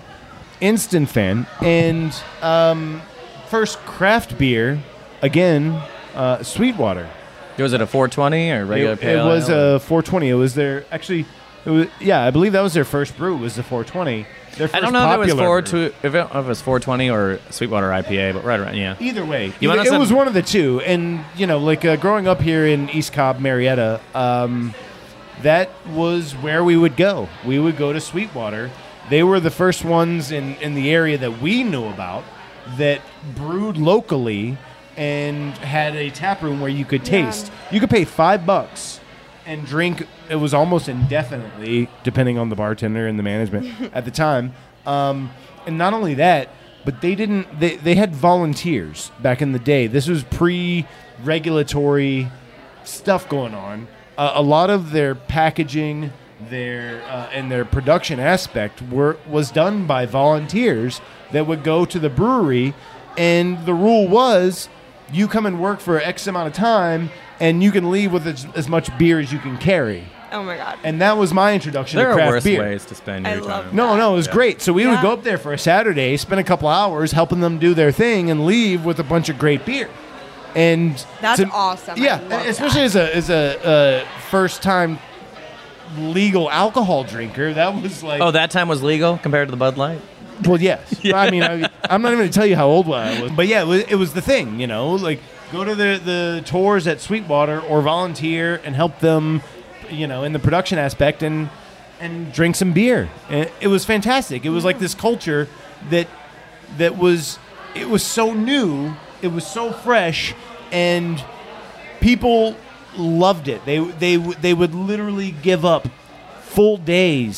And first craft beer, again, Sweetwater. Was it a 420 or regular It pale was ale? a 420. It was their I believe that was their first brew. Was the 420? Their first I don't know if it was popular brew. if it was 420 or Sweetwater IPA, but right around, yeah. Either way, You wanna it send- was one of the two. And you know, like growing up here in East Cobb, Marietta, that was where we would go. We would go to Sweetwater. They were the first ones in the area that we knew about that brewed locally and had a tap room where you could taste. You could pay $5 and drink. It was almost indefinitely, depending on the bartender and the management at the time. And not only that, but they had volunteers back in the day. This was pre-regulatory stuff going on. A lot of their packaging, and their production aspect was done by volunteers that would go to the brewery, and the rule was you come and work for X amount of time, and you can leave with as much beer as you can carry. Oh my god. And that was my introduction There to are craft worse beer. ways to spend I your love time. No, it was great. So we would Yeah. go up there for a Saturday, spend a couple hours helping them do their thing, and leave with a bunch of great beer. And That's awesome. I Yeah, love especially as a first time legal alcohol drinker, that was like. Oh, that time was legal compared to the Bud Light? Well, yes. I mean, I'm not even going to tell you how old I was. But yeah, it was the thing, you know, like go to the tours at Sweetwater or volunteer and help them, you know, in the production aspect and drink some beer. And it was fantastic. It was like this culture that was so new, it was so fresh, and people loved it. They would literally give up full days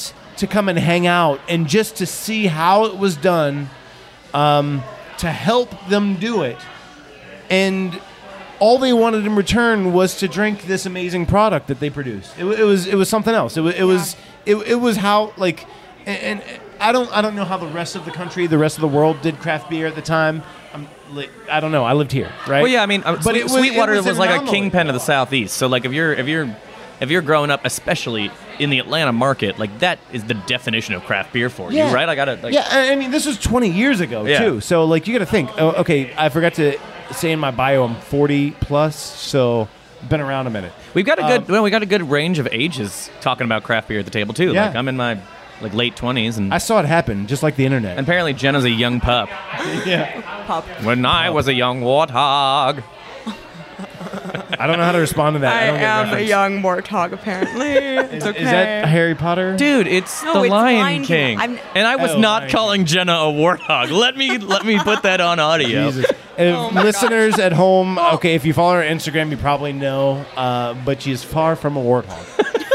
to come and hang out and just to see how it was done, to help them do it. And all they wanted in return was to drink this amazing product that they produced. It was something else. It was how, like, and I don't know how the rest of the country, the rest of the world did craft beer at the time. I don't know. I lived here, right? Well, yeah, I mean, But Sweetwater was like a anomaly, kingpin of the though. Southeast. So, like, if you're growing up, especially in the Atlanta market, like that is the definition of craft beer for you, right? I gotta, like, yeah. I mean, this was 20 years ago Yeah. too. So, like, you got to think. Oh, okay, I forgot to say in my bio, I'm 40 plus, so been around a minute. we've got a good range of ages talking about craft beer at the table too. Yeah. Like, I'm in my late 20s, and I saw it happen, just like the internet. and apparently Jenna's a young pup. yeah. Pup. When I was a young warthog. I don't know how to respond to that. I don't get am a reference. young warthog, apparently. It's okay. Is that Harry Potter? Dude, it's No, the it's Lion Lion King. King. And I was Oh, not Lion calling Jenna a warthog. Let me put that on audio. Jesus. If Oh my listeners at home, okay, if you follow her on Instagram, you probably know, but she is far from a warthog.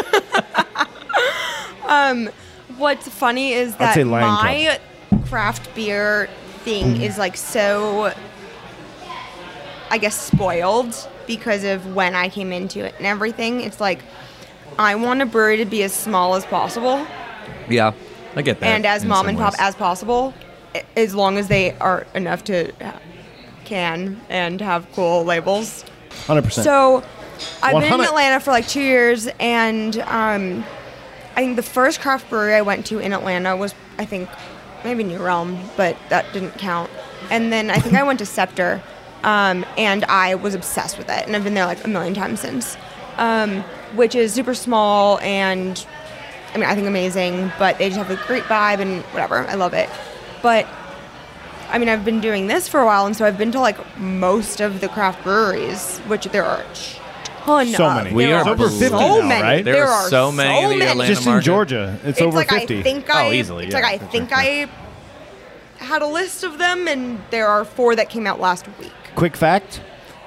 What's funny is I'd that say Lion my craft beer thing is like so, I guess, spoiled because of when I came into it and everything. It's like I want a brewery to be as small as possible Yeah, I get that. and as in mom some and pop ways. as possible, as long as they are enough to can and have cool labels. 100%. So I've been in 100 Atlanta for like 2 years, and I think the first craft brewery I went to in Atlanta was, I think, maybe New Realm, but that didn't count. And then I think I went to Scepter, and I was obsessed with it, and I've been there like a million times since, which is super small and, I mean, I think amazing, but they just have a great vibe and whatever. I love it. But I mean, I've been doing this for a while, and so I've been to like most of the craft breweries, which there are a ton So of. many. We There are It's over 50 so now, many. right? There are so many in the Atlanta just in market. Georgia, it's over like 50. I think I, easily, It's yeah, like I for think sure. I had a list of them, and there are 4 that came out last week. Quick fact,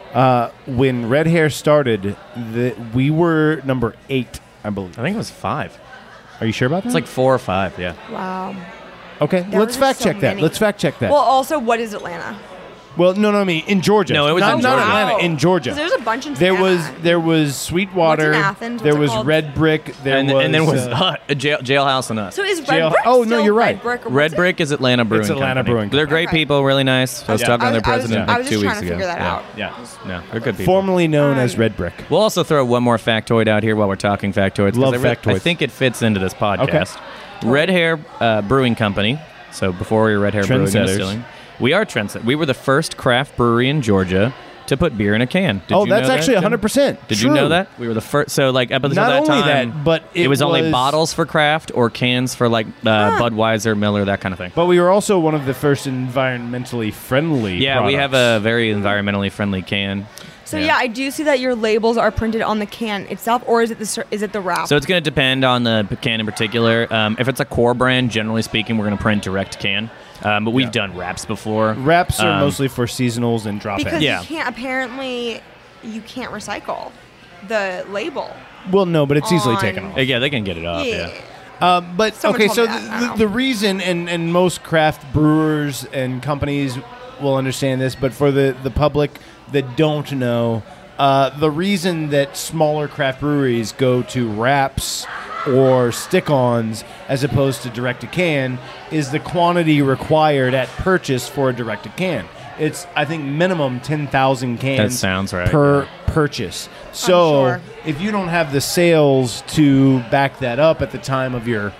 when Red Hair started, we were number 8, I believe. I think it was 5. Are you sure about that? It's like 4 or 5. Yeah. Wow. okay, There let's were fact so check that. many. Let's fact check that. Well, also, what is Atlanta? Well, no, I mean in Georgia. No, it was not, in not Georgia. Atlanta, in Georgia. 'Cause there's a bunch in There Savannah. was Sweetwater. What's in Athens? There What's it was called? Red Brick. There And was then was uh, Jailhouse and Us. So is Red Jail- Brick oh, no, still you're right. Red Brick? Or Red what's it? Brick is Atlanta Brewing It's Atlanta Company. Brewing They're great Okay. people, really nice. I was Yeah. talking to their I was president just like 2 weeks trying to ago. figure that out. yeah. No, they're good people. Formerly known as Red Brick. We'll also throw one more factoid out here while we're talking factoids. 'cause Love I factoids. think it fits into this podcast. Red Hair Brewing Company. So before we were Red Hair Brewing and Trendsetters. Distilling, we are trendsetters. We were the first craft brewery in Georgia to put beer in a can. Did Oh, you know that's that, actually Jim? 100%. Did you know that? We were the first. So like up until Not that only time, that, but it it was only was- bottles for craft or cans for like Budweiser, Miller, that kind of thing. But we were also one of the first environmentally friendly. Yeah, we have products. a very environmentally friendly can. So yeah, I do see that your labels are printed on the can itself, or is it the wrap? So it's going to depend on the can in particular. If it's a core brand, generally speaking, we're going to print direct can. But we've done wraps before. Wraps are mostly for seasonals and drop because ins. Yeah. you can't apparently you can't recycle the label. Well, no, but it's easily On- taken off. Yeah, they can get it off. Yeah. But Someone okay, told so me that, I don't know. the reason, and most craft brewers and companies will understand this, but for the public that don't know, the reason that smaller craft breweries go to wraps or stick-ons as opposed to direct-to-can is the quantity required at purchase for a direct-to-can. It's, I think, minimum 10,000 cans That sounds right, per yeah. purchase. So sure. if you don't have the sales to back that up at the time of your,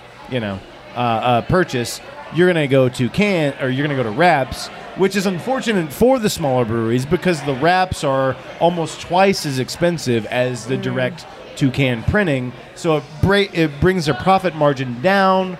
purchase, you're going to go to can, or you're going to go to wraps, which is unfortunate for the smaller breweries because the wraps are almost twice as expensive as the direct to can printing. So it brings their profit margin down.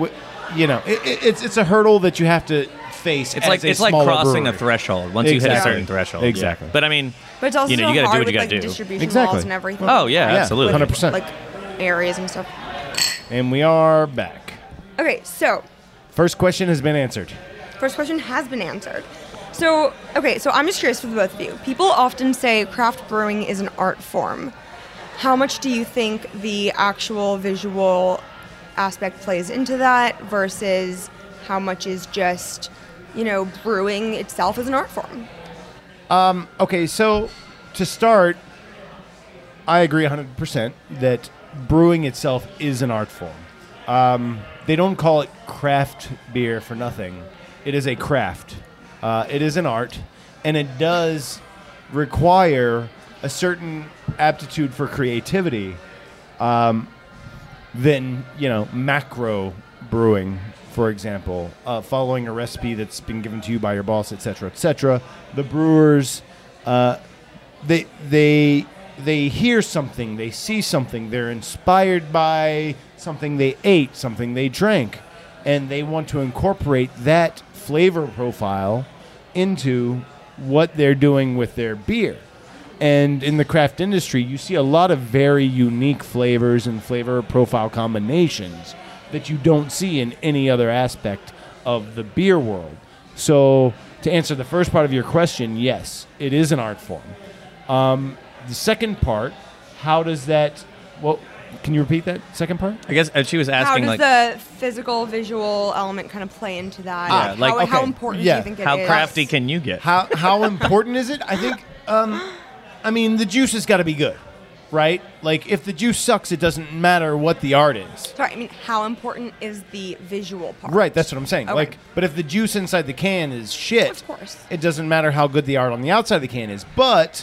It's a hurdle that you have to face. It's as like a it's like smaller crossing brewery. a threshold. Once you hit a Exactly. certain threshold. Exactly. Yeah. But I mean, But it's also you so gotta do hard what you with gotta like do. distribution Exactly. laws and everything. Oh, yeah, absolutely. 100%. Like areas and stuff. And we are back. Okay, so First question has been answered. first question has been answered. So I'm just curious for the both of you. People often say craft brewing is an art form. How much do you think the actual visual aspect plays into that versus how much is just, brewing itself as an art form. Okay, so to start, I agree 100% that brewing itself is an art form. They don't call it craft beer for nothing. It is a craft. It is an art, and it does require a certain aptitude for creativity than, macro brewing, for example, following a recipe that's been given to you by your boss, et cetera, et cetera. The brewers, they hear something, they see something, they're inspired by something they ate, something they drank, and they want to incorporate that flavor profile into what they're doing with their beer. And in the craft industry, you see a lot of very unique flavors and flavor profile combinations that you don't see in any other aspect of the beer world. So to answer the first part of your question, yes, it is an art form. The second part, how does that... Well, can you repeat that second part? I guess she was asking, how does the physical, visual element kind of play into that? Yeah, like, how okay. important Yeah. do you think it is? how crafty can you get? How important is it? I think, the juice has got to be good, right? Like, if the juice sucks, it doesn't matter what the art is. Sorry, how important is the visual part? Right, that's what I'm saying. Okay. But if the juice inside the can is shit, Of course. it doesn't matter how good the art on the outside of the can is. But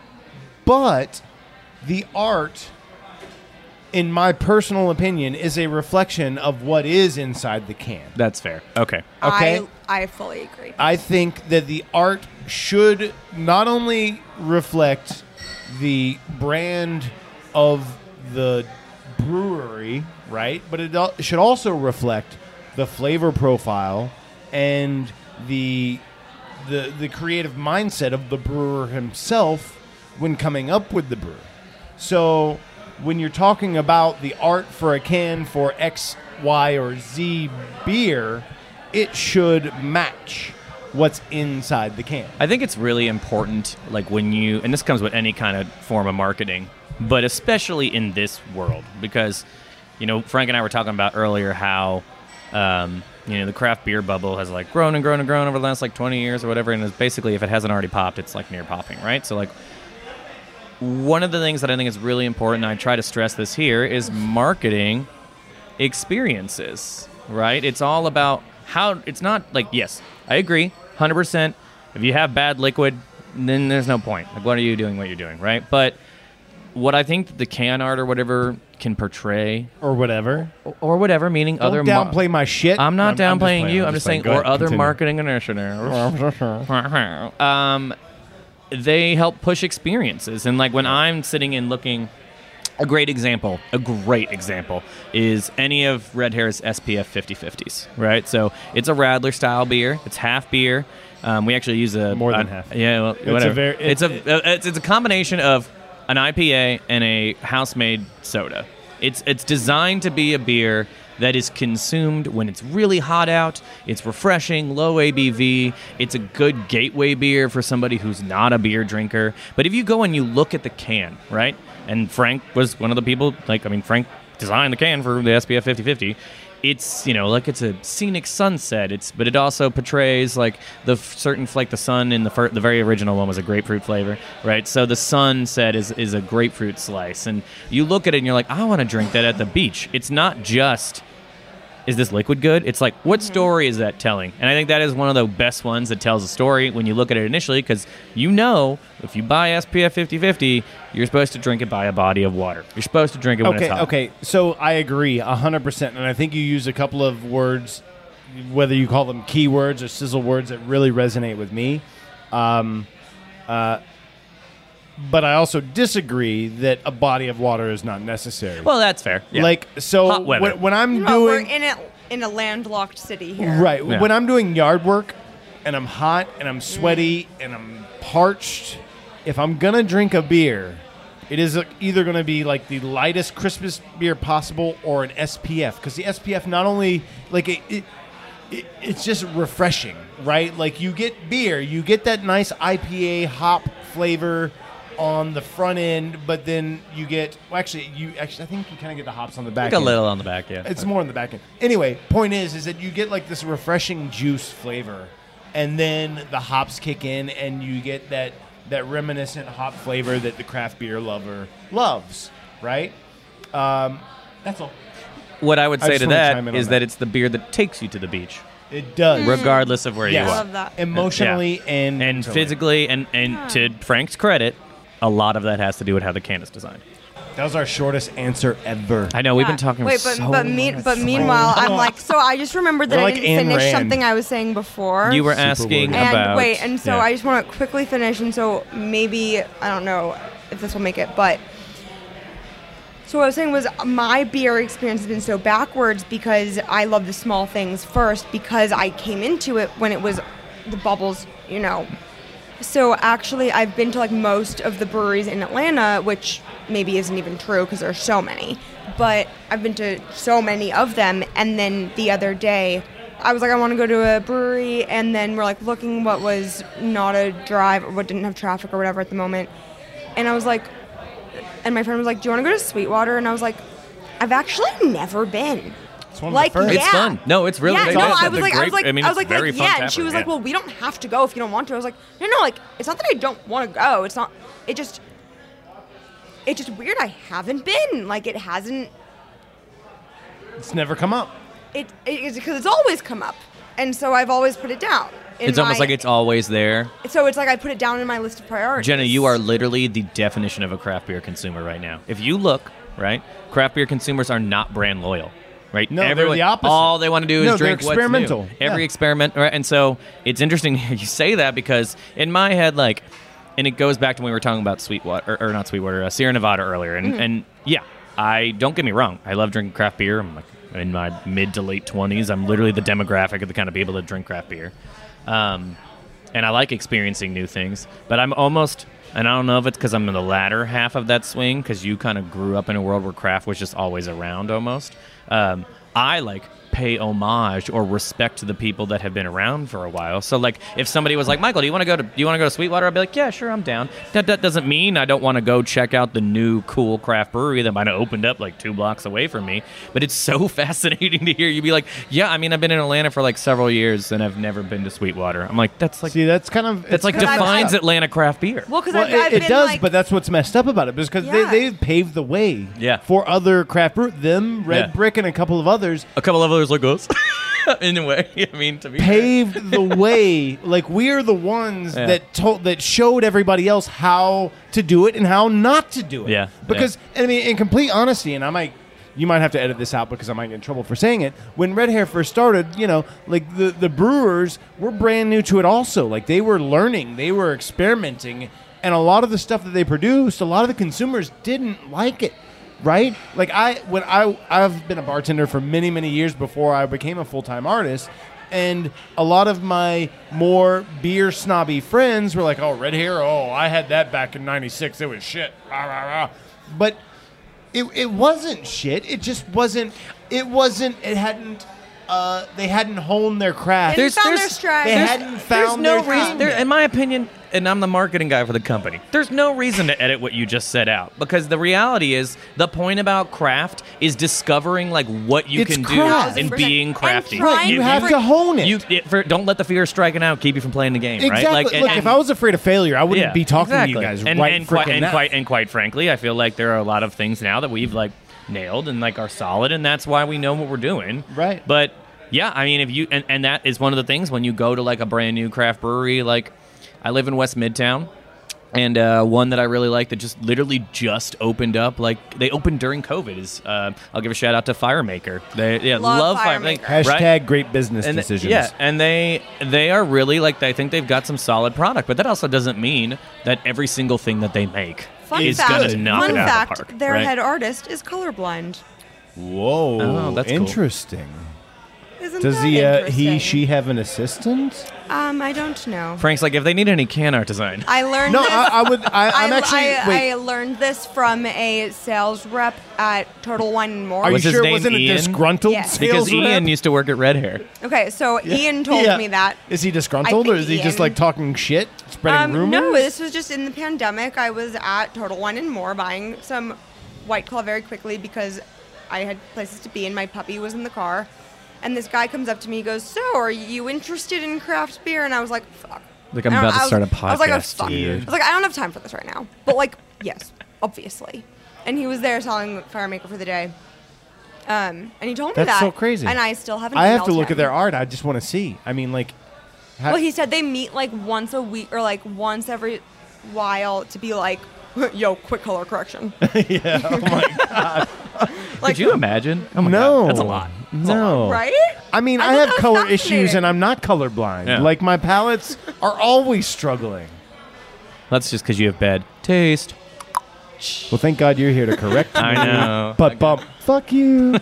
the art, in my personal opinion, is a reflection of what is inside the can. That's fair. Okay. Okay. I fully agree. I think that the art should not only reflect the brand of the brewery, right? But it should also reflect the flavor profile and the creative mindset of the brewer himself when coming up with the brew. So when you're talking about the art for a can for X, Y, or Z beer, it should match what's inside the can. I think it's really important, like when you, and this comes with any kind of form of marketing, but especially in this world, because, Frank and I were talking about earlier how, the craft beer bubble has like grown and grown and grown over the last like 20 years or whatever, and it's basically, if it hasn't already popped, it's like near popping, right? So like, one of the things that I think is really important, and I try to stress this here, is marketing experiences, right? It's all about how, it's not like, yes, I agree, 100%. If you have bad liquid, then there's no point. Like, what are you doing what you're doing, right? But what I think the can art or whatever can portray, Or whatever. meaning Don't other... downplay my shit. I'm not I'm just downplaying playing, you. I'm just saying, Go or ahead, other continue. marketing initiatives. They help push experiences. And like when I'm sitting and looking, a great example is any of Red Hare's SPF 50/50s, right? So it's a Radler style beer. It's half beer. We actually use More than half. Yeah, well, whatever. it's It's a combination of an IPA and a house-made soda. It's designed to be a beer that is consumed when it's really hot out. It's refreshing, low ABV. It's a good gateway beer for somebody who's not a beer drinker. But if you go and you look at the can, right? And Frank was one of the people, Frank designed the can for the SPF 50/50. It's, like it's a scenic sunset. But it also portrays like the certain, like the sun in the very original one was a grapefruit flavor, right? So the sunset is a grapefruit slice, and you look at it and you're like, I want to drink that at the beach. It's not just, is this liquid good? It's like, what story is that telling? And I think that is one of the best ones that tells a story when you look at it initially, because if you buy SPF 50/50, you're supposed to drink it by a body of water. You're supposed to drink it when it's hot. Okay, so I agree 100%, and I think you use a couple of words, whether you call them keywords or sizzle words, that really resonate with me. But I also disagree that a body of water is not necessary. Well, that's fair. Yeah. Like, so Hot weather. when I'm We're doing... in a landlocked city here. Right. Yeah. When I'm doing yard work and I'm hot and I'm sweaty and I'm parched, if I'm going to drink a beer, it is either going to be like the lightest Christmas beer possible or an SPF. Because the SPF not only, like, it's just refreshing, right? Like, you get beer, you get that nice IPA hop flavor, on the front end, but then you get I think you kind of get the hops on the back Like a end. little on the back, yeah. It's more on the back end. Anyway, point is that you get like this refreshing juice flavor, and then the hops kick in, and you get that reminiscent hop flavor that the craft beer lover loves, right? That's all. What I would I say just to wanna that chime in on is that. that it's the beer that takes you to the beach, It does. regardless of where Yes. you I are. love that. Emotionally and And mentally. physically, and to Frank's credit, a lot of that has to do with how the can is designed. That was our shortest answer ever. I know we've been Yeah. talking Wait, so but meanwhile, I'm long. like, so I just remembered that We're I like didn't Ayn finish Rand. something I was saying before. You were Super asking boring. and about wait, and so yeah. I just want to quickly finish, and so maybe I don't know if this will make it, but so what I was saying was my beer experience has been so backwards because I love the small things first because I came into it when it was the bubbles, you know. So actually, I've been to like most of the breweries in Atlanta, which maybe isn't even true because there's so many. But I've been to so many of them, and then the other day, I was like, I want to go to a brewery, and then we're like looking what was not a drive or what didn't have traffic or whatever at the moment, and I was like, and my friend was like, do you want to go to Sweetwater? And I was like, I've actually never been. It's one of Like, the first. It's fun. No, it's really yeah, good. no, It's I a was like, great- I mean, it's very fun yeah, and she tavern, was like, yeah. well, we don't have to go if you don't want to. I was like, no, like, it's not that I don't want to go. It's not. It's just weird. I haven't been. Like, it hasn't. It's never come up. It's because it's always come up, and so I've always put it down. in It's almost my- like it's always there. So it's like I put it down in my list of priorities. Jenna, you are literally the definition of a craft beer consumer right now. If you look, right, craft beer consumers are not brand loyal, right? No, they're the opposite. All they want to do is No, they're drink what's experimental. new. Every Yeah. experiment, right? And so it's interesting you say that because in my head, like, and it goes back to when we were talking about Sweetwater, or not Sweetwater, Sierra Nevada earlier. And yeah, don't get me wrong. I love drinking craft beer. I'm like in my mid to late 20s. I'm literally the demographic of the kind of people that drink craft beer. And I like experiencing new things, but I'm almost, and I don't know if it's because I'm in the latter half of that swing, because you kind of grew up in a world where craft was just always around almost. I like pay homage or respect to the people that have been around for a while. So like if somebody was like, Michael, do you want to go to Sweetwater? I'd be like, yeah, sure, I'm down. That doesn't mean I don't want to go check out the new cool craft brewery that might have opened up like 2 blocks away from me. But it's so fascinating to hear you be like, yeah, I mean, I've been in Atlanta for like several years and I've never been to Sweetwater. I'm like, that's like See, that's kind of that's like Because I've- defines I've- Atlanta craft beer. Well, because Well, I've it been does, like, but that's what's messed up about it because Yeah. they've paved the way Yeah. for other craft brew. Them, Red Yeah. Brick, and a couple of others A couple of others like us. In a way, I mean, to be fair. paved the way. Like we're the ones Yeah. that showed everybody else how to do it and how not to do it. Yeah, Because I mean, in complete honesty, and you might have to edit this out because I might get in trouble for saying it. When Red Hair first started, like the brewers were brand new to it also. Like they were learning, they were experimenting, and a lot of the stuff that they produced, a lot of the consumers didn't like it. Right? Like I've been a bartender for many, many years before I became a full-time artist, and a lot of my more beer snobby friends were like, "Oh, Red Hair, I had that back in '96. It was shit." Rah, rah, rah. But it wasn't shit. It just wasn't. It wasn't. It hadn't. They hadn't honed their craft. They hadn't found their stride. They There's- hadn't found no their reason. thing There, yet. in my opinion, and I'm the marketing guy for the company, there's no reason to edit what you just set out because the reality is the point about craft is discovering like what you It's can craft. do and 1000%. being And crafty. trying You have to hone it. Don't let the fear of striking out keep you from playing the game. Exactly. Right? Like, Look, if I was afraid of failure, I wouldn't be talking to you guys and, right and, freaking quite, and, now. quite frankly, I feel like there are a lot of things now that we've like nailed and like are solid, and that's why we know what we're doing. Right. But yeah, I mean, if you and that is one of the things when you go to like a brand new craft brewery. Like, I live in West Midtown. And one that I really like that just literally just opened up, like they opened during COVID, is I'll give a shout out to Firemaker. They Love Firemaker. Firemaker. Hashtag great business And decisions. yeah, and they are really like I think they've got some solid product, but that also doesn't mean that every single thing that they make is gonna knock it out of the park. their right? head artist is colorblind. Whoa, Oh, that's cool. interesting. Isn't Does Interesting. she have an assistant? I don't know. Frank's like, if they need any can art design. I learned No, this. I'm actually. Wait, I learned this from a sales rep at Total Wine and More. are you Was his sure it name wasn't Ian? a disgruntled Yes. Because sales rep? Ian used to work at Red Hair. Okay, so Ian told Yeah. me that. Is he disgruntled, or think is he just Ian- like talking shit, spreading rumors? No, this was just in the pandemic. I was at Total Wine and More buying some White Claw very quickly because I had places to be and my puppy was in the car. And this guy comes up to me, he goes, "So, are you interested in craft beer?" And I was like, "Fuck." Like, I'm I don't- about to I was- start a I was like, "Oh, podcast, fuck." dude. I was like, "I don't have time for this right now." But like, yes, obviously. And he was there selling Fire Maker for the day. And he told me That's that. so crazy. And I still haven't I have to emailed look at him. their art. I just want to see. I mean, like. Well, he said they meet like once a week or like once every while to be like, "Yo, quick color correction." yeah. Oh my god. Like, Could you imagine? Oh my No. God, that's a lot. No. right? I mean, I I thought have that was color issues, fascinating. and I'm not colorblind. Yeah. Like my palettes are always struggling. That's just because you have bad taste. Well, thank God you're here to correct me. I know. But bump, fuck you.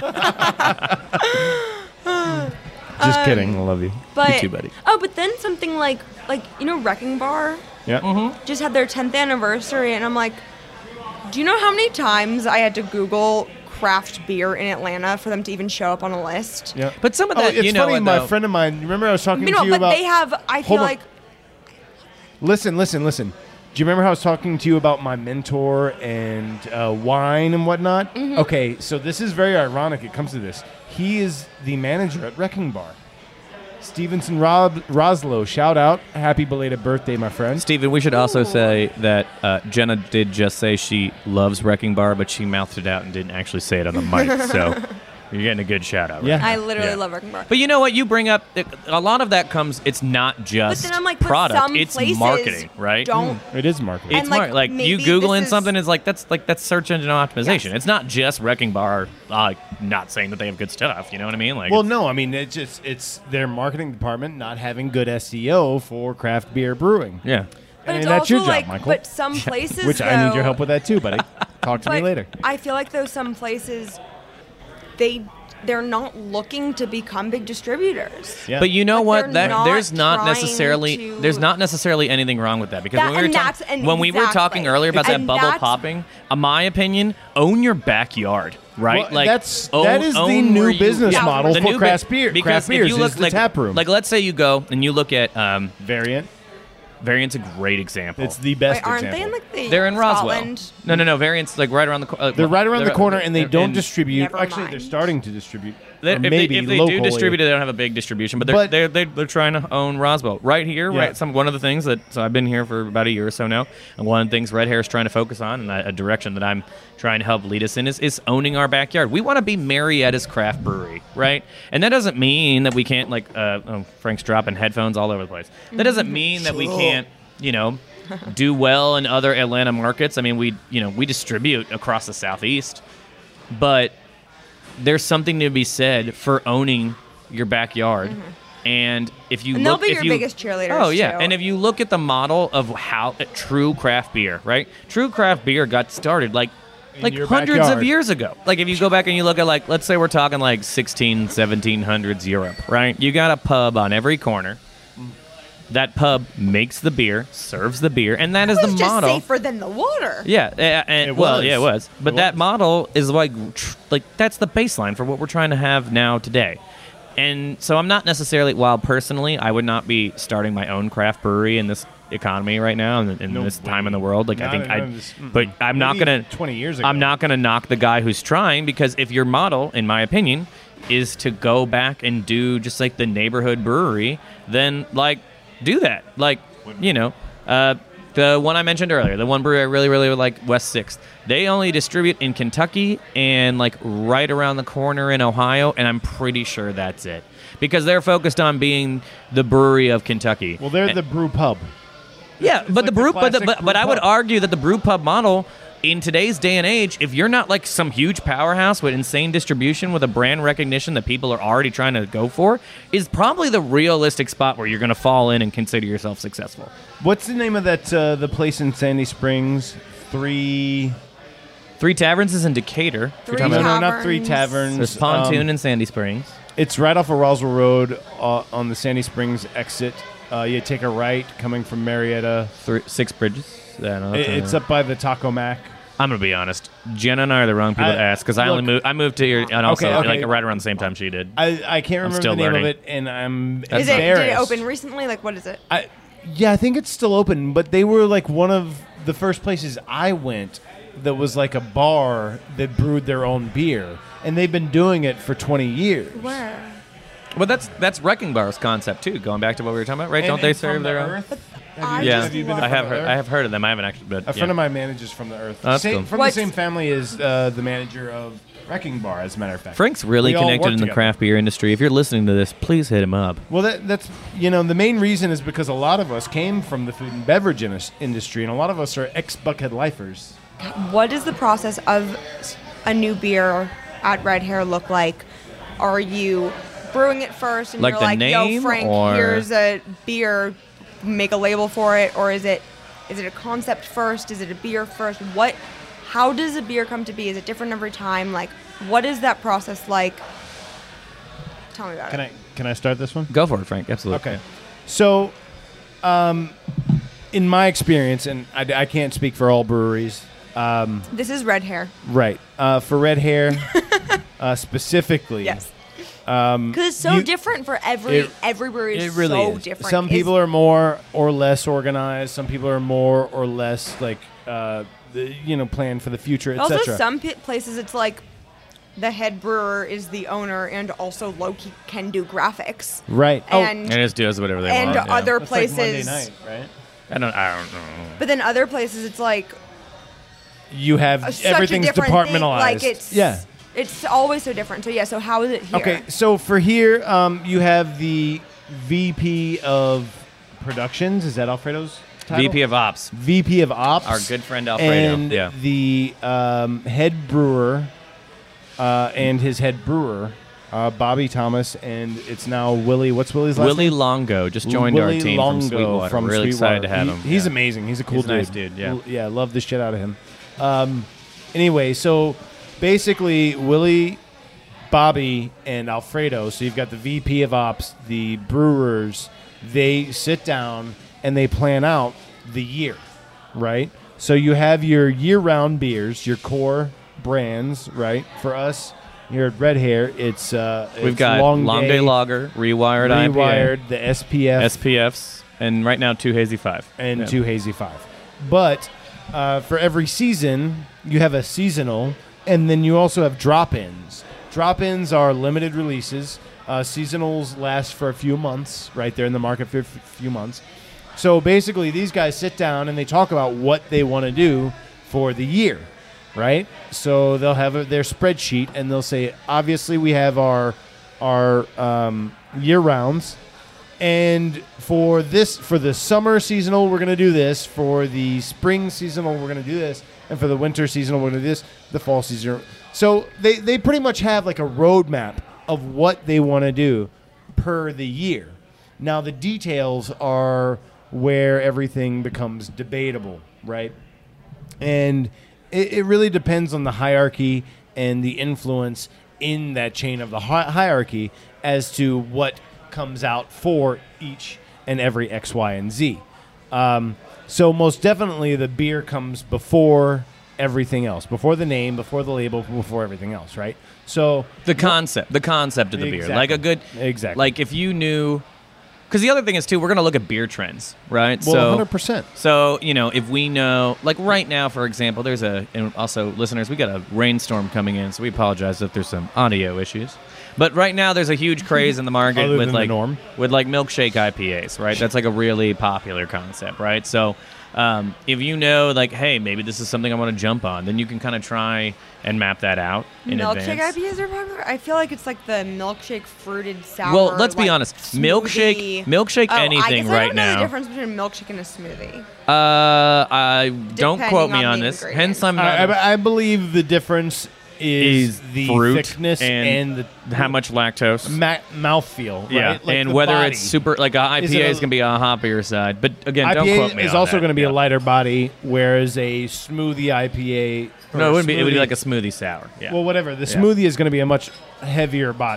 Just kidding. I love you. But You too, buddy. Oh, but then something like Wrecking Bar Yeah. just had their 10th anniversary, and I'm like, do you know how many times I had to Google craft beer in Atlanta for them to even show up on a list? Yeah. But some of Oh, that, it's you know, funny. what, My though? friend of mine. Remember, I was talking You know, to you but about. they have. I feel Hold on. like Listen. Do you remember how I was talking to you about my mentor and wine and whatnot? Mm-hmm. Okay, so this is very ironic. It comes to this. He is the manager at Wrecking Bar. Stevenson Roslow, shout out. Happy belated birthday, my friend. Steven, we should also Ooh. say that Jenna did just say she loves Wrecking Bar, but she mouthed it out and didn't actually say it on the mic. So you're getting a good shout out. Yeah. Right? I literally Yeah. love Wrecking Bar. But you know what? You bring up a lot of that comes. It's not just then I'm like, but product. some It's places marketing, right? don't. It is marketing. It's And, like, like you maybe googling this is- something is that's search engine optimization. Yes. It's not just Wrecking Bar. Not saying that they have good stuff. You know what I mean? Like, Well, no, I mean it's their marketing department not having good SEO for craft beer brewing. yeah. But I it's mean, that's also your job, like, Michael. but some places, Which I need your though- help with that too, buddy. Talk to me But later. I feel like though some places, they're not looking to become big distributors. Yeah. But you know But what? they're That not there's not trying necessarily to- there's not necessarily anything wrong with that because That- when we were and talking that's- and when we were talking exactly. earlier about that And bubble that's- popping, in my opinion, own your backyard, right? Well, that is the own new where you- business yeah, model the for new craft beer. Because Craft if beers you look is the like tap room. like let's say you go and you look at Variant. Variant's a great example. It's the best Wait, aren't example. they in like the They're in Scotland? Roswell. No. Variant's like right around the corner. They're right around the corner, and they don't distribute. Never Actually, they're mind. starting to distribute. They, or if maybe they locally. do distribute it, they don't have a big distribution, but But- they're trying to own Roswell right here. Yeah. Right, one of the things that so I've been here for about a year or so now, and one of the things Red Hair is trying to focus on, and a direction that I'm trying to help lead us in is owning our backyard. We want to be Marietta's craft brewery, right? And that doesn't mean that we can't Frank's dropping headphones all over the place. That doesn't mean that we can't do well in other Atlanta markets. I mean, we distribute across the Southeast, but there's something to be said for owning your backyard. And if you And look, they'll be if your you, biggest cheerleaders, Oh yeah, too. and if you look at the model of how true craft beer, right? True craft beer got started like your hundreds backyard. of years ago. Like if you go back and you look at let's say we're talking 1700s Europe, right? You got a pub on every corner. That pub makes the beer, serves the beer, and that is the It's just model. safer than the water. Yeah, It well, was. yeah, it was. But It that was. model is like that's the baseline for what we're trying to have now today. And so I'm not necessarily, while personally I would not be starting my own craft brewery in this economy right now and in No this way. time in the world. Like Not I think in this- but I'm not Maybe gonna 20 years ago. I'm not gonna knock the guy who's trying, because if your model, in my opinion, is to go back and do just like the neighborhood brewery, then do that. The one I mentioned earlier, the one brewery I really, really like, West 6th, they only distribute in Kentucky and right around the corner in Ohio, and I'm pretty sure that's it. Because they're focused on being the brewery of Kentucky. Well, they're And- the brew pub. yeah, It's but like the brew, the classic but I brew would pub. argue that the brew pub model in today's day and age, if you're not some huge powerhouse with insane distribution with a brand recognition that people are already trying to go for, is probably the realistic spot where you're going to fall in and consider yourself successful. What's the name of that the place in Sandy Springs? Three Three Taverns is in Decatur. Three No, not Three Taverns. Taverns. There's Pontoon and Sandy Springs. It's right off of Roswell Road on the Sandy Springs exit. You take a right coming from Marietta. 6 Bridges. It's up by the Taco Mac. I'm gonna be honest. Jenna and I are the wrong people to ask because I moved to here and also Okay. like right around the same time she did. I can't remember still the name learning. of it, and I'm Did embarrassed. it open recently? Like, what is it? Yeah, I think it's still open, but they were like one of the first places I went that was like a bar that brewed their own beer, and they've been doing it for 20 years. Where? But that's Wrecking Bar's concept too. Going back to what we were talking about, right? And- Don't they and from serve the their own? Earth? Yeah, Have you been to I have From the heard. Earth? I have heard of them. I haven't actually. But A friend of mine manages From the Earth. Oh, that's cool. From What's- the same family as the manager of Wrecking Bar, as a matter of fact. Frank's really We all connected work in the together. craft beer industry. If you're listening to this, please hit him up. Well, that's the main reason is because a lot of us came from the food and beverage industry, and a lot of us are ex-Buckhead lifers. What does the process of a new beer at Red Hair look like? Are you brewing it first and Like you're the like, yo, name, Frank, or- here's a beer, make a label for it? Or is it a concept first? Is it a beer first? How does a beer come to be? Is it different every time? Like, what is that process like? Tell me about it. Can I start this one? Go for it, Frank. Absolutely. Okay. So, in my experience, and I can't speak for all breweries, This is Red Hair. right? For Red Hair, specifically, Yes. Because it's so you- different for every brewery. It Is really so is. different. Some It's- people are more or less organized. Some people are more or less like, plan for the future, Also, etc. some places it's like the head brewer is the owner and also low-key can do graphics. Right. And And just does whatever they and want. yeah. other That's like Monday places, night, right? I don't know. but then other places it's like You have such everything's a different departmentalized. Thing. Like it's always so different. So yeah. So how is it here? Okay, so for here, you have the VP of Productions. Is that Alfredo's title? VP of Ops. VP of Ops. Our good friend Alfredo. And Yeah. the head brewer and his head brewer, Bobby Thomas, and it's now Willie. What's Willie's last Willie name? Longo just joined Willie our team Longo from Sweetwater. from Really excited to Sweetwater. have him. He's Yeah. amazing. He's a cool He's a nice dude. dude, yeah. Love the shit out of him. Anyway, so basically, Willie, Bobby, and Alfredo. So you've got the VP of Ops, the brewers. They sit down and they plan out the year, right? So you have your year-round beers, your core brands, right? For us here at Red Hair, it's We've got Long Day Lager, Rewired IPA, the SPF, SPFs, and right now 2 Hazy 5. and Yeah. 2 Hazy 5. But for every season, you have a seasonal, and then you also have drop-ins. Drop-ins are limited releases. Seasonals last for a few months, right? They're in the market for a few months. So basically, these guys sit down and they talk about what they want to do for the year, right? So they'll have their spreadsheet, and they'll say, obviously, we have our year rounds. And for the summer seasonal, we're going to do this. For the spring seasonal, we're going to do this. And for the winter seasonal, we're going to do this. The fall seasonal. So they pretty much have like a roadmap of what they want to do per the year. Now, the details are where everything becomes debatable, right? And it really depends on the hierarchy and the influence in that chain of the hierarchy as to what comes out for each and every X, Y, and Z. So most definitely the beer comes before everything else, before the name, before the label, before everything else, right? So The concept of the beer. Like a good, Exactly. like if you knew, because the other thing is too, we're going to look at beer trends, right? well, 100%. So, if we know, like right now, for example, and also listeners, we got a rainstorm coming in, so we apologize if there's some audio issues. But right now, there's a huge craze in the market Other with than the like norm. with like milkshake IPAs, right? That's like a really popular concept, right? So, if you know, like, hey, maybe this is something I want to jump on, then you can kind of try and map that out in milkshake advance. IPAs are popular. I feel like it's like the milkshake fruited sour. Well, let's be like, honest. smoothie. Milkshake I anything guess I right don't know now. the difference between a milkshake and a smoothie. I don't Depending quote me on on the this. ingredients. Hence, I'm not. I believe the difference is the fruit thickness and the how much lactose. mouthfeel, right? Yeah, Like and the whether body. it's super, like a IPA Is it is a- going to be a hoppier side. But again, don't quote IPA me is on also that. going to be Yeah. a lighter body, whereas a smoothie IPA. or No, it wouldn't be. It would be smoothie- like a smoothie sour. Yeah. Well, whatever. The Yeah. smoothie is going to be a much heavier body,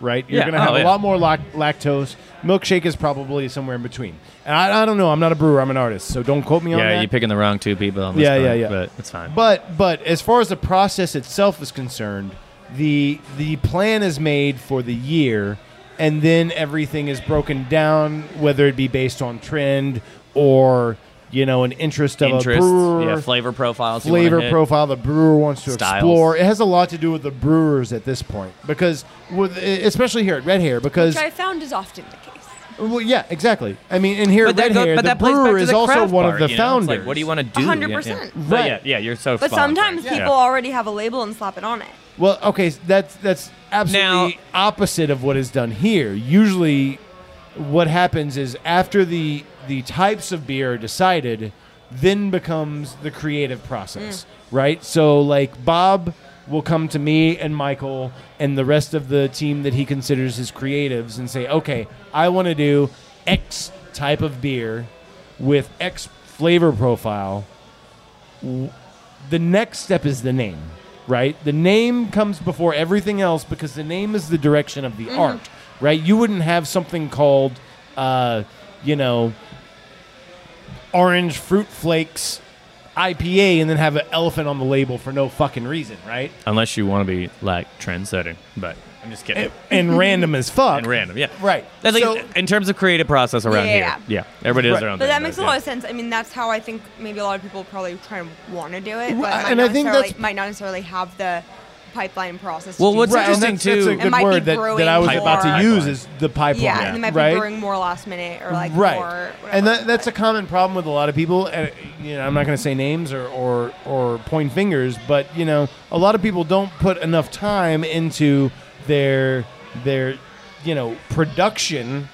right? You're Yeah. going to have Oh, a yeah. lot more lactose. Milkshake is probably somewhere in between. And I don't know. I'm not a brewer. I'm an artist, so don't quote me on that. Yeah, you're picking the wrong two people on this Yeah, front, yeah. but it's fine. But as far as the process itself is concerned, the plan is made for the year, and then everything is broken down, whether it be based on trend or an interest of a brewer, yeah, flavor profiles, flavor you wanna hit. profile the brewer wants to Styles. explore. It has a lot to do with the brewers at this point, because especially here at Red Hair, because Which I found is often the case. well, yeah, exactly. I mean, and here But at Red Hair, but the that plays back brewer to is the also craft one part, of the you know? It's founders. like, what do you want to do? 100%. So, Right. you're so. But spot on, sometimes Frank. people already have a label and slap it on it. Well, okay, that's absolutely opposite of what is done here. Usually, what happens is after the types of beer are decided, then becomes the creative process, right? So, like, Bob will come to me and Michael and the rest of the team that he considers his creatives and say, okay, I want to do X type of beer with X flavor profile. The next step is the name, right? The name comes before everything else because the name is the direction of the art, right? You wouldn't have something called, Orange Fruit Flakes IPA and then have an elephant on the label for no fucking reason, right? Unless you want to be like trendsetting, but I'm just kidding. And random as fuck. And random, yeah. Right. I think So- in terms of creative process around Yeah. here, everybody does Right. their own But thing. that makes a lot of sense. I mean, that's how I think maybe a lot of people probably try to want to do it, but And I think might not necessarily have the pipeline process. Well, to do what's that. Right, and interesting, that's a too- good It might be word that brewing I was more- about to Pipeline. use is the pipeline. Yeah, and they might right? be brewing more last minute or like right. more. And whatever. that's a common problem with a lot of people. And I'm not going to say names or point fingers, but a lot of people don't put enough time into their production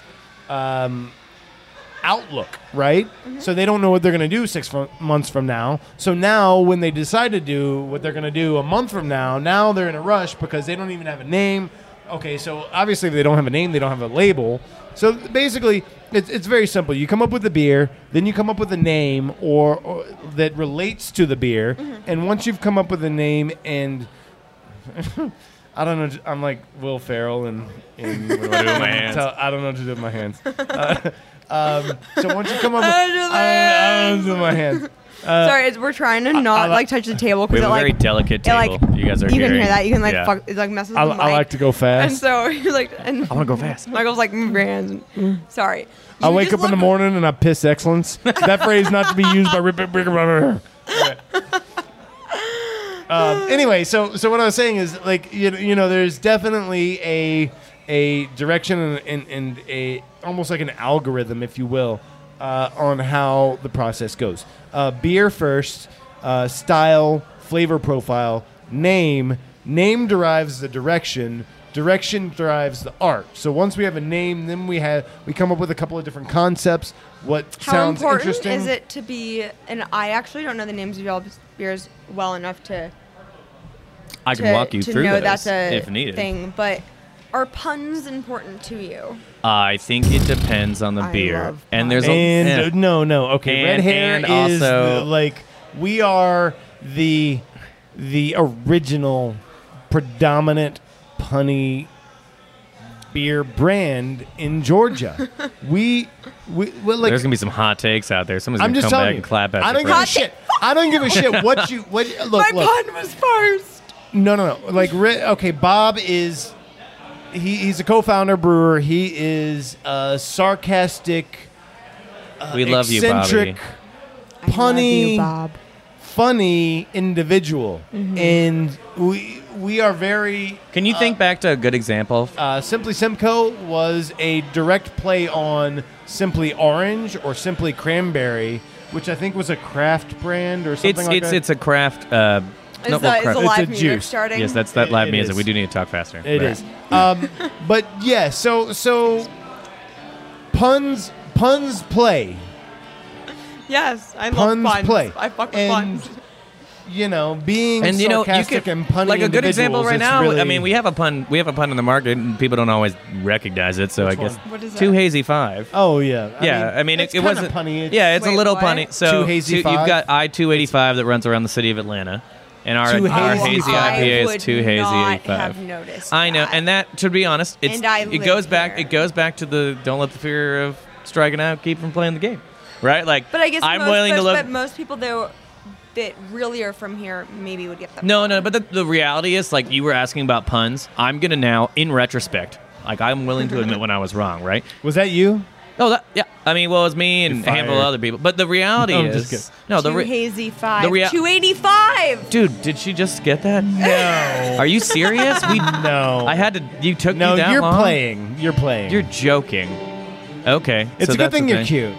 outlook, right? So they don't know what they're going to do 6 months from now. So now when they decide to do what they're going to do a month from now they're in a rush because they don't even have a name. Okay, so obviously if they don't have a name, they don't have a label. So basically, it's very simple. You come up with the beer, then you come up with a name or that relates to the beer, and once you've come up with a name and I don't know. I'm like Will Ferrell and What do I do with my hands? I don't know what to do with my hands. So once you come up with I don't do I don't do with my hands. Sorry, we're trying to not like touch the table We because have it a very like delicate it, like, table. You guys are you can hearing. hear that. You can like Yeah. fuck. It like messes I with the mic. like to go And fast. so he's like, and I want to go fast. Michael's like, move your hands. Sorry. I You wake just up in the look- morning and I piss excellence. That phrase not to be used by anyway, so what I was saying is like there's definitely a direction and a almost like an algorithm, if you will, on how the process goes. Beer first, style, flavor profile, name. Name derives the direction. Direction drives the art. So once we have a name, then we come up with a couple of different concepts. What How sounds important interesting? is it to be? And I actually don't know the names of y'all beers well enough to I can walk you through know those that's a if needed. thing. But are puns important to you? I think it depends on the I beer. love And there's a And no. Okay, Red And- Hair and is also- we are the original predominant punny beer brand in Georgia. we like. there's gonna be some hot takes out there. Someone's I'm gonna just come telling back you. and clap at I you. don't give a shit. I don't give a shit what look. My pun was first. No. Like, okay, Bob is he's a co-founder brewer. He is a sarcastic, We love you, eccentric, Bobby. punny, Bob. funny individual, and we are very. Can you think back to a good example? Simply Simcoe was a direct play on Simply Orange or Simply Cranberry, which I think was a craft brand or something like that. It's a craft. Is no, the craft. It's live a music juice. starting? Yes, that's that live It music. is. We do need to talk faster. It is. But yeah, so puns play. Yes, I Puns love puns. play. I fuck with And, puns. Being And you sarcastic can and punny like a good example individuals right is now. really- I mean, we have a pun in the market, and people don't always recognize it. So Which I guess one? What is Too that? Hazy 5. Oh yeah. I mean, it's it kinda wasn't punny. yeah, it's a Wait, little what? punny. So Too Hazy you've 5? got I-285 that runs around the city of Atlanta, And our Too hazy hazy. IPA would is too hazy not 85. have noticed I know, that. and that, to be honest, And I it goes live back. here. It goes back to the don't let the fear of striking out keep from playing the game, right? Like, But I guess I'm most, willing to look. But most people though that really are from here maybe would get that. No, but the reality is, like, you were asking about puns. I'm gonna now, in retrospect, like, I'm willing to admit when I was wrong, right? Was that you? Oh, yeah. I mean, well, it was me and You're a handful of fired. other people. But the reality No, I'm just is, kidding. no, Too hazy 5. the rea- 285. dude, did she just get that? No. Are you serious? No. I had to. You took No, me that you're long? playing. You're playing. You're joking. Okay, it's so a good that's thing the you're cute.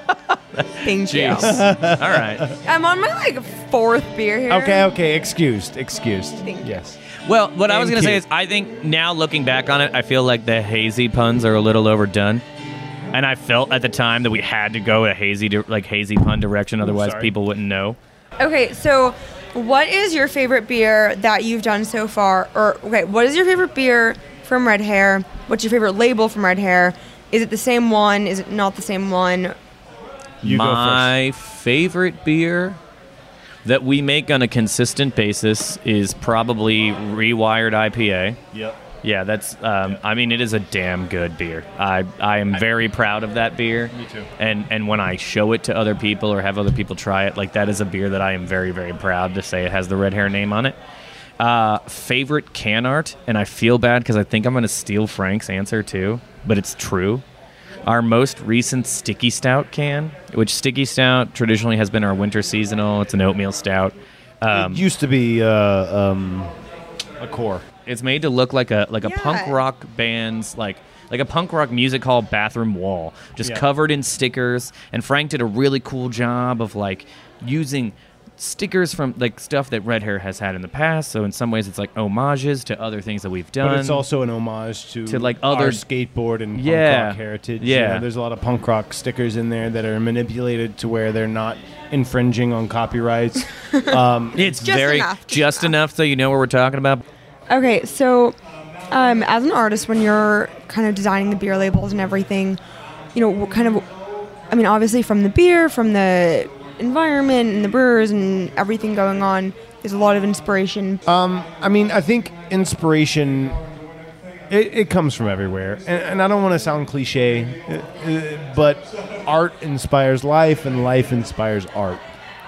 Thank you. Jeez. All right. I'm on my like 4th beer here. Okay. Excused. Thank you. Yes. Well, what I was And gonna say cute. is, I think now looking back on it, I feel like the hazy puns are a little overdone. And I felt at the time that we had to go a hazy pun direction, otherwise sorry. people wouldn't know. Okay, so what is your favorite beer that you've done so far? Or okay, what is your favorite beer from Red Hair? What's your favorite label from Red Hair? Is it the same one? Is it not the same one? You go My favorite beer that we make on a consistent basis is probably Rewired IPA. Yep. Yeah, that's. I mean, it is a damn good beer. I am very proud of that beer. Me too. And when I show it to other people or have other people try it, like, that is a beer that I am very, very proud to say it has the Red Hair name on it. Favorite can art, and I feel bad because I think I'm going to steal Frank's answer too, but it's true. Our most recent Sticky Stout can, which Sticky Stout traditionally has been our winter seasonal. It's an oatmeal stout. It used to be a core. It's made to look like a Yeah. punk rock band's like a punk rock music hall bathroom wall, just Yeah. covered in stickers. And Frank did a really cool job of like using stickers from like stuff that Red Hair has had in the past. So in some ways, it's like homages to other things that we've done. But it's also an homage to like our other- skateboard and Yeah. punk rock heritage. Yeah. You know, there's a lot of punk rock stickers in there that are manipulated to where they're not infringing on copyrights. it's Just very enough, just just enough so you know what we're talking about. Okay, so as an artist, when you're kind of designing the beer labels and everything, you know, what kind of, I mean, obviously from the beer, from the environment and the brewers and everything going on, there's a lot of inspiration. I mean, I think inspiration, it comes from everywhere. And I don't want to sound cliche, but art inspires life and life inspires art.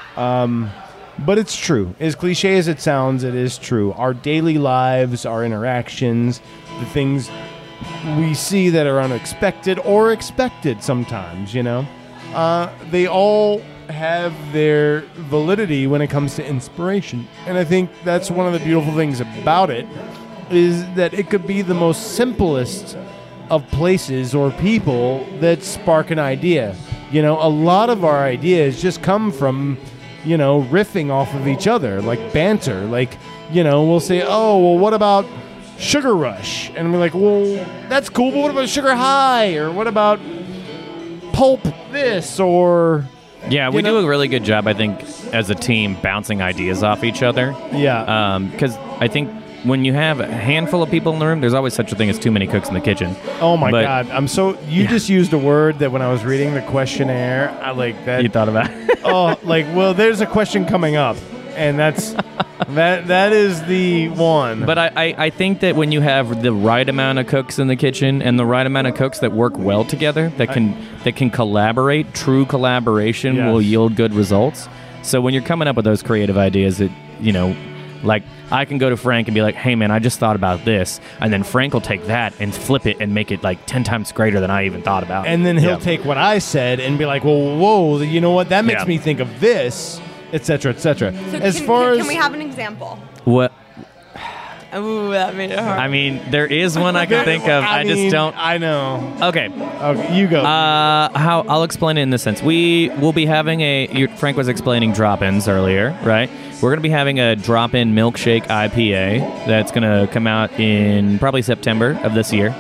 But it's true. As cliche as it sounds, it is true. Our daily lives, our interactions, the things we see that are unexpected or expected sometimes, you know, they all have their validity when it comes to inspiration. And I think that's one of the beautiful things about it, is that it could be the most simplest of places or people that spark an idea. You know, a lot of our ideas just come from, you know, riffing off of each other, like banter. Like, you know, we'll say, oh, well, what about Sugar Rush? And we're like, well, that's cool, but what about Sugar High? Or what about Pulp this? Or, Yeah, we You do know- a really good job, I think, as a team bouncing ideas off each other. yeah. Because I think when you have a handful of people in the room, there's always such a thing as too many cooks in the kitchen. Oh my But- God! I'm so you just used a word that when I was reading the questionnaire, I like that. You thought about it? Oh, like, well, there's a question coming up, and that's that is the one. But I think that when you have the right amount of cooks in the kitchen and the right amount of cooks that work well together, that can collaborate, true collaboration Yes. will yield good results. So when you're coming up with those creative ideas, that, you know, like, I can go to Frank and be like, hey man, I just thought about this, and then Frank will take that and flip it and make it like 10 times greater than I even thought about. And then he'll Yeah. take what I said and be like, well, whoa, you know what? That makes Yeah. me think of this, etc., etc. So As far can as we have an example? What? Ooh, that made it hard. I mean, there is one I can think of. I mean, just don't. I know. Okay. Okay, you go. How I'll explain it in this sense. We will be having Frank was explaining drop-ins earlier, right? We're going to be having a drop-in milkshake IPA that's going to come out in probably September of this year.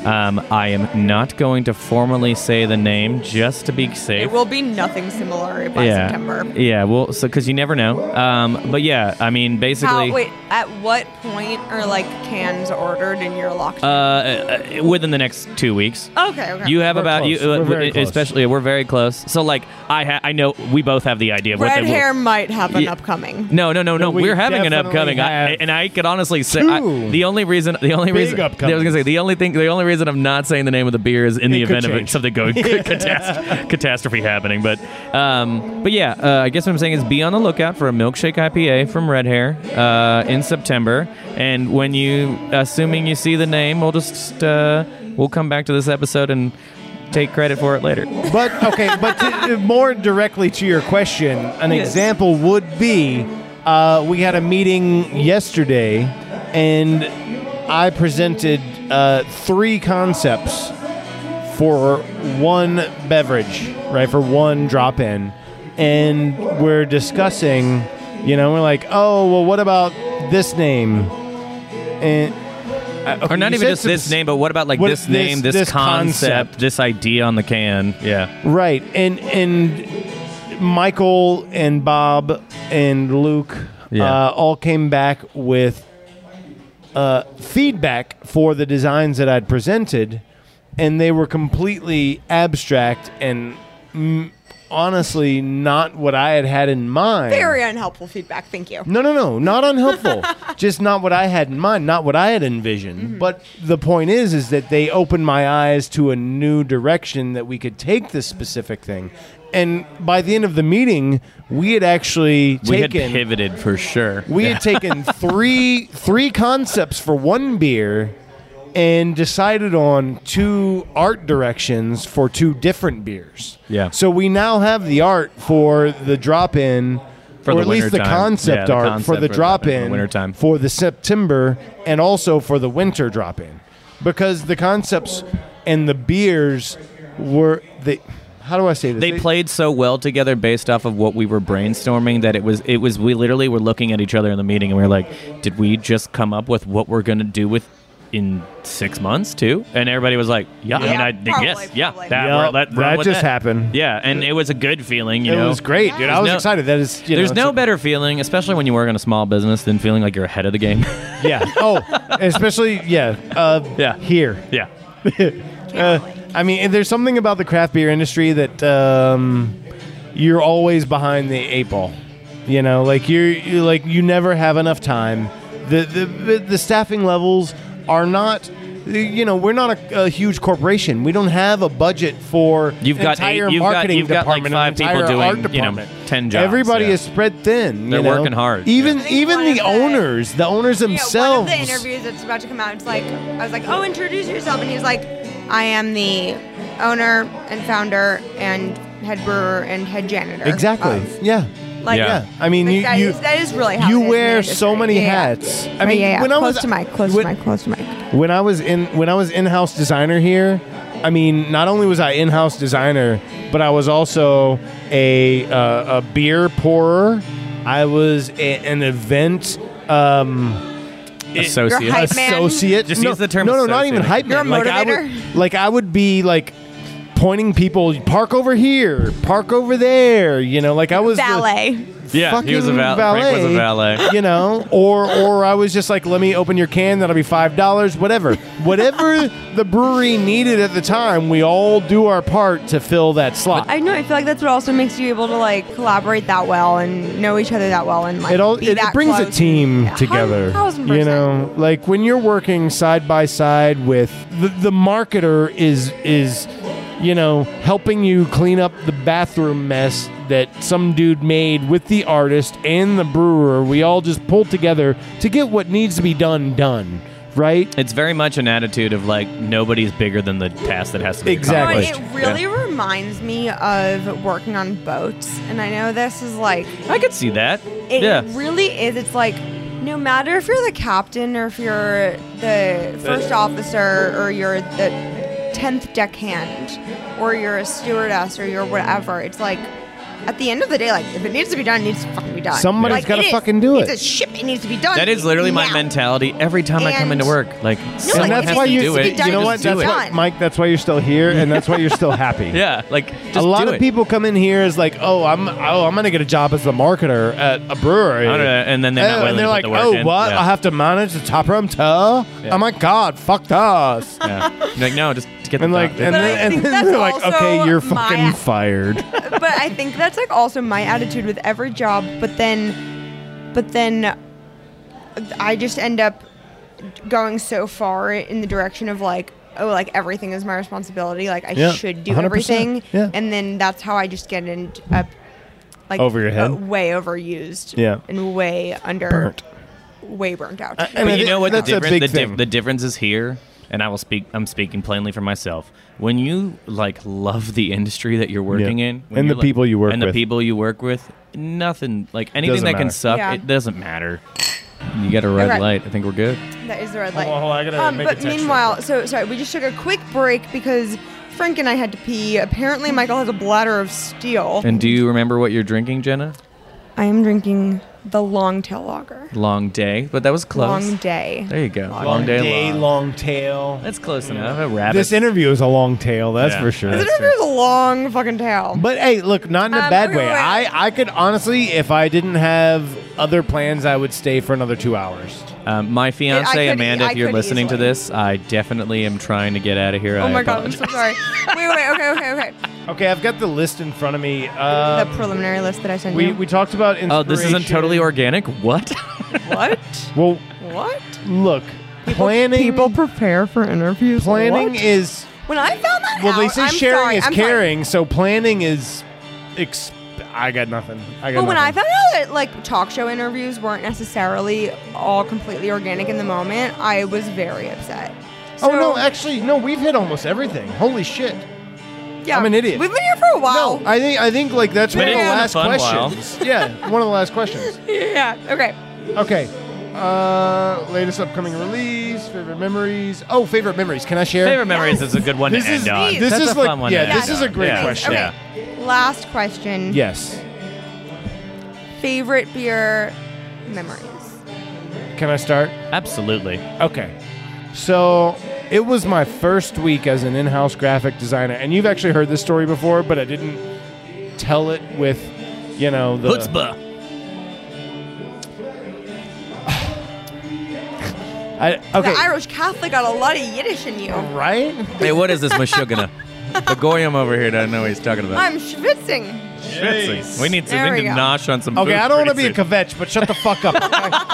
I am not going to formally say the name just to be safe. It will be nothing similar by September. Yeah, well, so because you never know. But yeah, I mean, basically. Wait, at what point are like cans ordered and you're locked in? Within the next 2 weeks. Okay. You have We're about close. you, We're very close. especially we're very close. So like I know we both have the idea of what Red they hair will. might have an Yeah. upcoming. No. we We're having an definitely upcoming, have and I could honestly say two the only reason upcomings. I was gonna say the only reason I'm not saying the name of the beer is in the It could event of change. something going catastrophe happening. But yeah, I guess what I'm saying is be on the lookout for a milkshake IPA from Red Hair in September. And when assuming you see the name, we'll come back to this episode and take credit for it later. But more directly to your question, an example would be we had a meeting yesterday, and I presented 3 concepts for one beverage, right? For one drop-in, and we're discussing. We're like, oh, well, what about this name? And Or not even just this name, but what about like this name, this concept, this idea on the can? Yeah. Right. And Michael and Bob and Luke all came back with feedback for the designs that I'd presented, and they were completely abstract and honestly not what I had in mind. Very unhelpful feedback. Thank you. No, not unhelpful. Just not what I had in mind, not what I had envisioned. Mm-hmm. But the point is that they opened my eyes to a new direction that we could take this specific thing. And by the end of the meeting, we had actually taken pivoted for sure. We had taken three concepts for one beer and decided on 2 art directions for 2 different beers. Yeah. So we now have the art for the drop-in, For or the at least the wintertime. concept Yeah, the art concept for the for the drop-in wintertime. for the September, and also for the winter drop-in. Because the concepts and the beers were... How do I say this? They played so well together based off of what we were brainstorming that it was we literally were looking at each other in the meeting and we were like, did we just come up with what we're going to do in 6 months too? And everybody was like, yeah. I mean, Probably. That just happened. Yeah, and it was a good feeling, It was great, dude. I was excited. That is, There's no better feeling, especially when you work in a small business, than feeling like you're ahead of the game. Yeah. Oh, especially here. Yeah. I mean, there's something about the craft beer industry that you're always behind the 8 ball. Like you're like you never have enough time. The staffing levels are not. We're not a huge corporation. We don't have a budget for You've got entire you've marketing got like department, 5 an people entire art doing department. 10 jobs. Everybody yeah. is spread thin. They're working hard. Even Yeah. even One the of the- owners One of themselves. the interviews that's about to come out, I was like, oh, introduce yourself. And he's like, I am the owner and founder and head brewer and head janitor. Exactly. of- Yeah. Like, Yeah. I mean, like that is really how you it is in the wear so industry. many Yeah, yeah. hats. I mean, when I close was to mic, close to mic. When I was in-house designer here, I mean, not only was I in-house designer, but I was also a beer pourer. I was an event Associate. You're hype man. associate. Just no, use the term No, not even associate. hype You're a man. motivator? I would be like pointing people, park over here, park over there. Like I was the- Ballet. Yeah, he was a fucking Frank was a valet. or I was just like, let me open your can, that'll be $5, whatever the brewery needed at the time. We all do our part to fill that slot. I know. I feel like that's what also makes you able to like collaborate that well and know each other that well and like It brings a team together. 1,000%. Like when you're working side by side with the marketer is helping you clean up the bathroom mess that some dude made with the artist and the brewer. We all just pull together to get what needs to be done, right? It's very much an attitude of like nobody's bigger than the task that has to be Exactly. accomplished. It really reminds me of working on boats, and I know this is like I could see that. it yeah. really is. It's like no matter if you're the captain or if you're the first officer or you're the 10th deckhand or you're a stewardess or you're whatever, it's like at the end of the day, like, if it needs to be done, it needs to fucking be done. Somebody's Like, gotta it is. fucking do It's it. a ship. It needs to be done. That is literally my now. mentality every time I come into And- work. Like, someone And that's has why to you do it. done. You know Just what? do That's it. why, Mike. That's why you're still here, and that's why you're still happy. Yeah, like just A lot do of it. people come in here as like, I'm gonna get a job as the marketer at a brewery, I don't know, and then they're not willing and they're to like, put the work oh, in. what? Yeah. I have to manage the tap room too? Yeah. Oh my god, fuck us. Yeah. You're like, no, just get the And like, job. and But I then, think they're that's like, also okay, you're my- fucking fired. But I think that's like also my attitude with every job. But then I just end up going so far in the direction of like, oh, like everything is my responsibility. Like I Yeah, should do 100%, everything. yeah. And then that's how I just get up like Over your head? way overused. Yeah. And way under Burnt. way burnt out. And But I you think know what? that's a big thing. The difference is here, and I'm speaking plainly for myself. When you like love the industry that you're working Yeah. in, when And you're, the people you work and with. the people you work with, nothing like anything Doesn't that can matter. suck. Yeah. It doesn't matter. You got a red Okay. light. I think we're good. That is the red light. Hold on, I gotta make a but texture. meanwhile, so sorry, we just took a quick break because Frank and I had to pee. Apparently, Michael has a bladder of steel. And do you remember what you're drinking, Jenna? I am drinking the Longtail Lager. Long day, but that was close. Long day. There you go. Long day, long. long tail. That's close enough. A rabbit. This interview is a long tail, that's Yeah. for sure. This interview is a long fucking tail. But hey, look, not in a bad okay, way. wait. I could honestly, if I didn't have other plans, I would stay for another 2 hours. My fiance I Amanda, could if you're listening easily. to this, I definitely am trying to get out of here. Oh I my god, I'm apologize. so sorry. Wait, okay. Okay, I've got the list in front of me. The preliminary list that I sent you. We talked about inspiration. Oh, this isn't totally organic. What? What? Well, What? look, planning. People prepare for interviews. planning What? is When I found that well. out, They say I'm sharing sorry, is I'm sorry. caring, so planning is. I got nothing. But when I found out that like talk show interviews weren't necessarily all completely organic in the moment, I was very upset. Oh So- no, actually no. We've hit almost everything. Holy shit. yeah, I'm an idiot. We've been here for a while. No, I think like that's one of Been the here for a last fun while. questions. Yeah, one of the last questions. Yeah. Okay. Okay. Latest upcoming release, favorite memories. Oh, favorite memories. Can I share? Favorite memories is a good one This to is end on. this That's is a like fun one to yeah, end this is a on. great Yeah. question. Yeah. Last question. Yes. Favorite beer memories. Can I start? Absolutely. Okay. So it was my first week as an in-house graphic designer, and you've actually heard this story before, but I didn't tell it with, the Chutzpah. okay. The Irish Catholic got a lot of Yiddish in you. Right? Hey, what is this Meshuggah? The Goyim over here doesn't know what he's talking about. I'm schwitzing. Schwitzing. We need to, There we go. nosh on some Okay, food I don't want to be pretty a soon. kvetch, but shut the fuck up.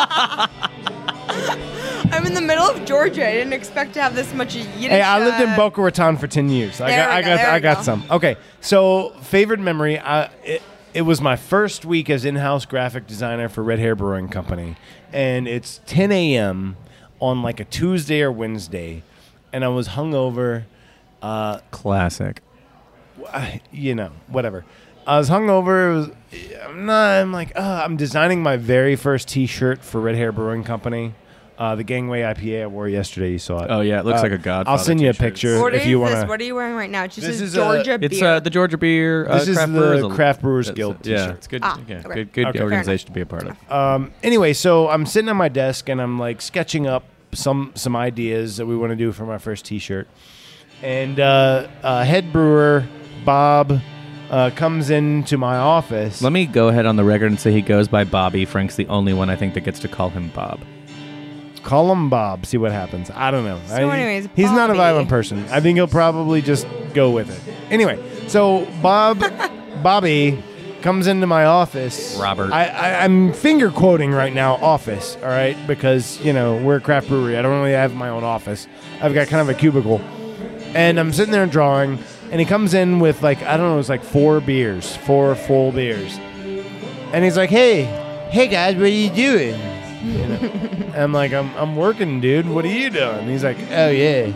I'm in the middle of Georgia. I didn't expect to have this much Yiddish. Hey, I lived in Boca Raton for 10 years. There we go, there I we got go. some. Okay, so favorite memory. It was my first week as in-house graphic designer for Red Hair Brewing Company, and it's 10 a.m. on like a Tuesday or Wednesday, and I was hungover. Classic. Whatever. I was hungover. I'm designing my very first T-shirt for Red Hair Brewing Company. The Gangway IPA I wore yesterday. You saw it. Oh, yeah, it looks like a Godfather I'll send you a t-shirt. picture What if is you this? want What are you wearing right now? It's just This says is Georgia It's beer. the Georgia Beer. This is Craft the Brewers. Craft Brewers That's- Guild Yeah, t-shirt. it's good. Ah, Yeah, okay. good Okay. organization to be a part of. Anyway, so I'm sitting at my desk and I'm like sketching up some ideas that we want to do for my first T-shirt. And head brewer Bob comes into my office. Let me go ahead on the record and say he goes by Bobby. Frank's the only one I think that gets to call him Bob. Call him Bob. See what happens. I don't know. So anyways, he's not a Bobby. violent person. I think he'll probably just go with it. Anyway, so Bobby comes into my office. Robert. I'm finger quoting right now, office, all right? Because, we're a craft brewery. I don't really have my own office. I've got kind of a cubicle. And I'm sitting there drawing, and he comes in with, it was like 4 full beers. And he's like, hey guys, what are you doing? And I'm like, I'm working, dude. What are you doing? And he's like, oh, yeah.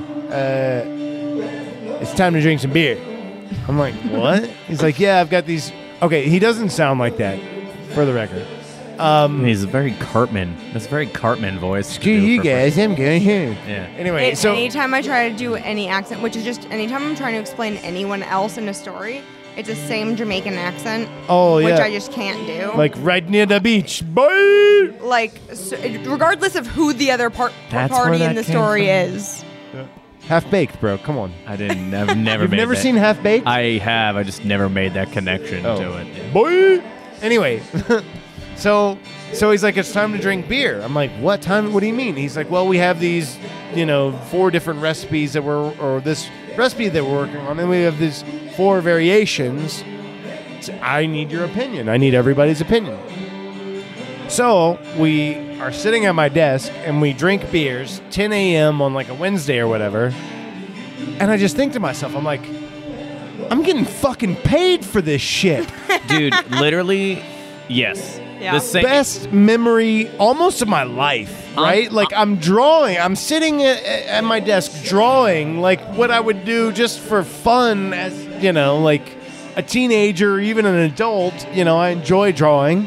It's time to drink some beer. I'm like, what? He's like, yeah, I've got these. Okay, he doesn't sound like that, for the record. He's very Cartman. That's a very Cartman voice. to Screw do you for guys, I'm going home. Yeah. Anyway, so anytime I try to do any accent, which is just anytime I'm trying to explain anyone else in a story, It's the same Jamaican accent. Oh, yeah. Which I just can't do. Like right near the beach, boy. Like, so, regardless of who the other That's party where in that the came story from. is. Half Baked, bro. Come on. I didn't. I've never. You've made never that. seen Half Baked? I have. I just never made that connection Oh. to it. Boy. Anyway, so he's like, it's time to drink beer. I'm like, what time? What do you mean? He's like, well, we have these, 4 different recipes or this recipe that we're working on, and we have these 4 variations. So I need your opinion. I need everybody's opinion. So we are sitting at my desk and we drink beers 10 a.m. on like a Wednesday or whatever. And I just think to myself, I'm like, I'm getting fucking paid for this shit. Dude, literally, yes. Yeah. The same. Best memory almost of my life, right? Like I'm drawing. I'm sitting at my desk drawing like what I would do just for fun as, like a teenager or even an adult. I enjoy drawing.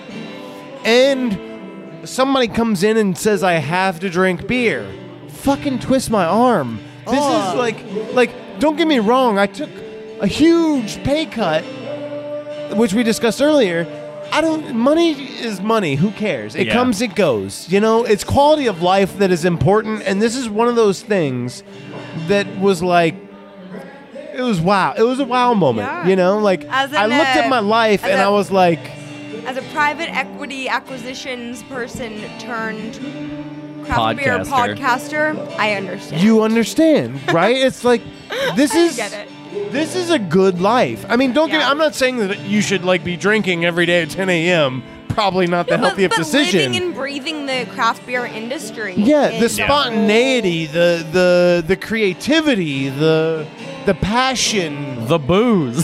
And somebody comes in and says I have to drink beer. Fucking twist my arm. This is like don't get me wrong, I took a huge pay cut, which we discussed earlier. Money is money. Who cares? It Yeah. comes, it goes. It's quality of life that is important, and this is one of those things that was like, it was wow. It was a wow moment. Yeah. Like As I in looked at my life as and a- I was like, As a private equity acquisitions person turned craft beer podcaster, I understand. you understand, right? It's like this I is get it. This is a good life. I mean, don't get me. Yeah. I'm not saying that you should like be drinking every day at 10 a.m. Probably not the No, healthiest but decision. living and breathing the craft beer industry. Yeah, the is spontaneity, the creativity, the passion, The booze.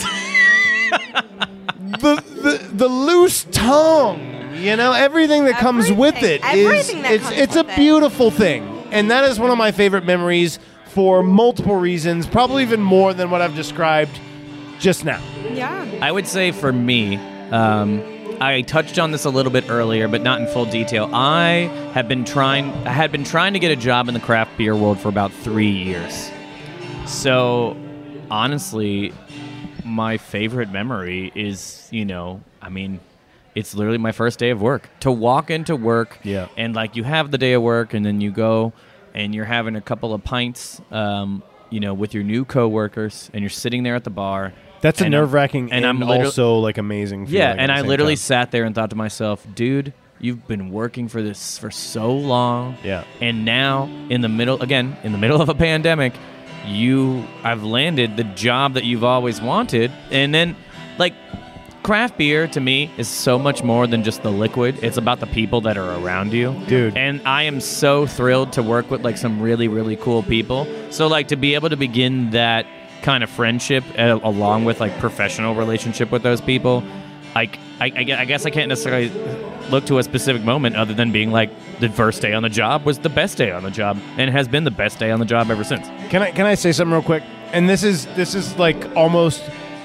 the loose tongue. Everything that comes with it is Everything that comes it's a with it. beautiful thing, and that is one of my favorite memories for multiple reasons. Probably even more than what I've described just now. Yeah. I would say for me, I touched on this a little bit earlier, but not in full detail. I had been trying to get a job in the craft beer world for about 3 years. So, honestly, my favorite memory is, it's literally my first day of work. To walk into work, Yeah. and like you have the day of work, and then you go and you're having a couple of pints, with your new coworkers, and you're sitting there at the bar. That's a and I'm- nerve-wracking and I'm literally- also like amazing feeling. Yeah, at and the I same literally time. sat there and thought to myself, dude, you've been working for this for so long. Yeah. And now, in the middle of a pandemic, I've landed the job that you've always wanted. And then, like, craft beer to me is so much more than just the liquid. It's about the people that are around you. Dude. And I am so thrilled to work with, like, some really, really cool people. So, like, to be able to begin that kind of friendship along with like professional relationship with those people, like I guess I can't necessarily look to a specific moment other than being like the first day on the job was the best day on the job and has been the best day on the job ever since. Can I say something real quick? And this is like almost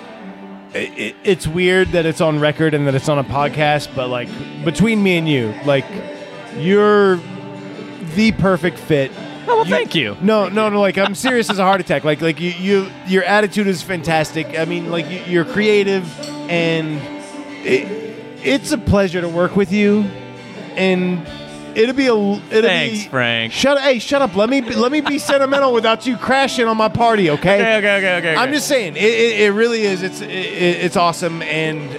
it's weird that it's on record and that it's on a podcast, but like between me and you, like you're the perfect fit. Oh, well, thank you. No, like I'm serious as a heart attack. Like your attitude is fantastic. I mean, like you're creative, and it's a pleasure to work with you. And Thanks, Frank. Shut up. Let me be sentimental without you crashing on my party, okay? Okay. I'm just saying, it really is. It's awesome, and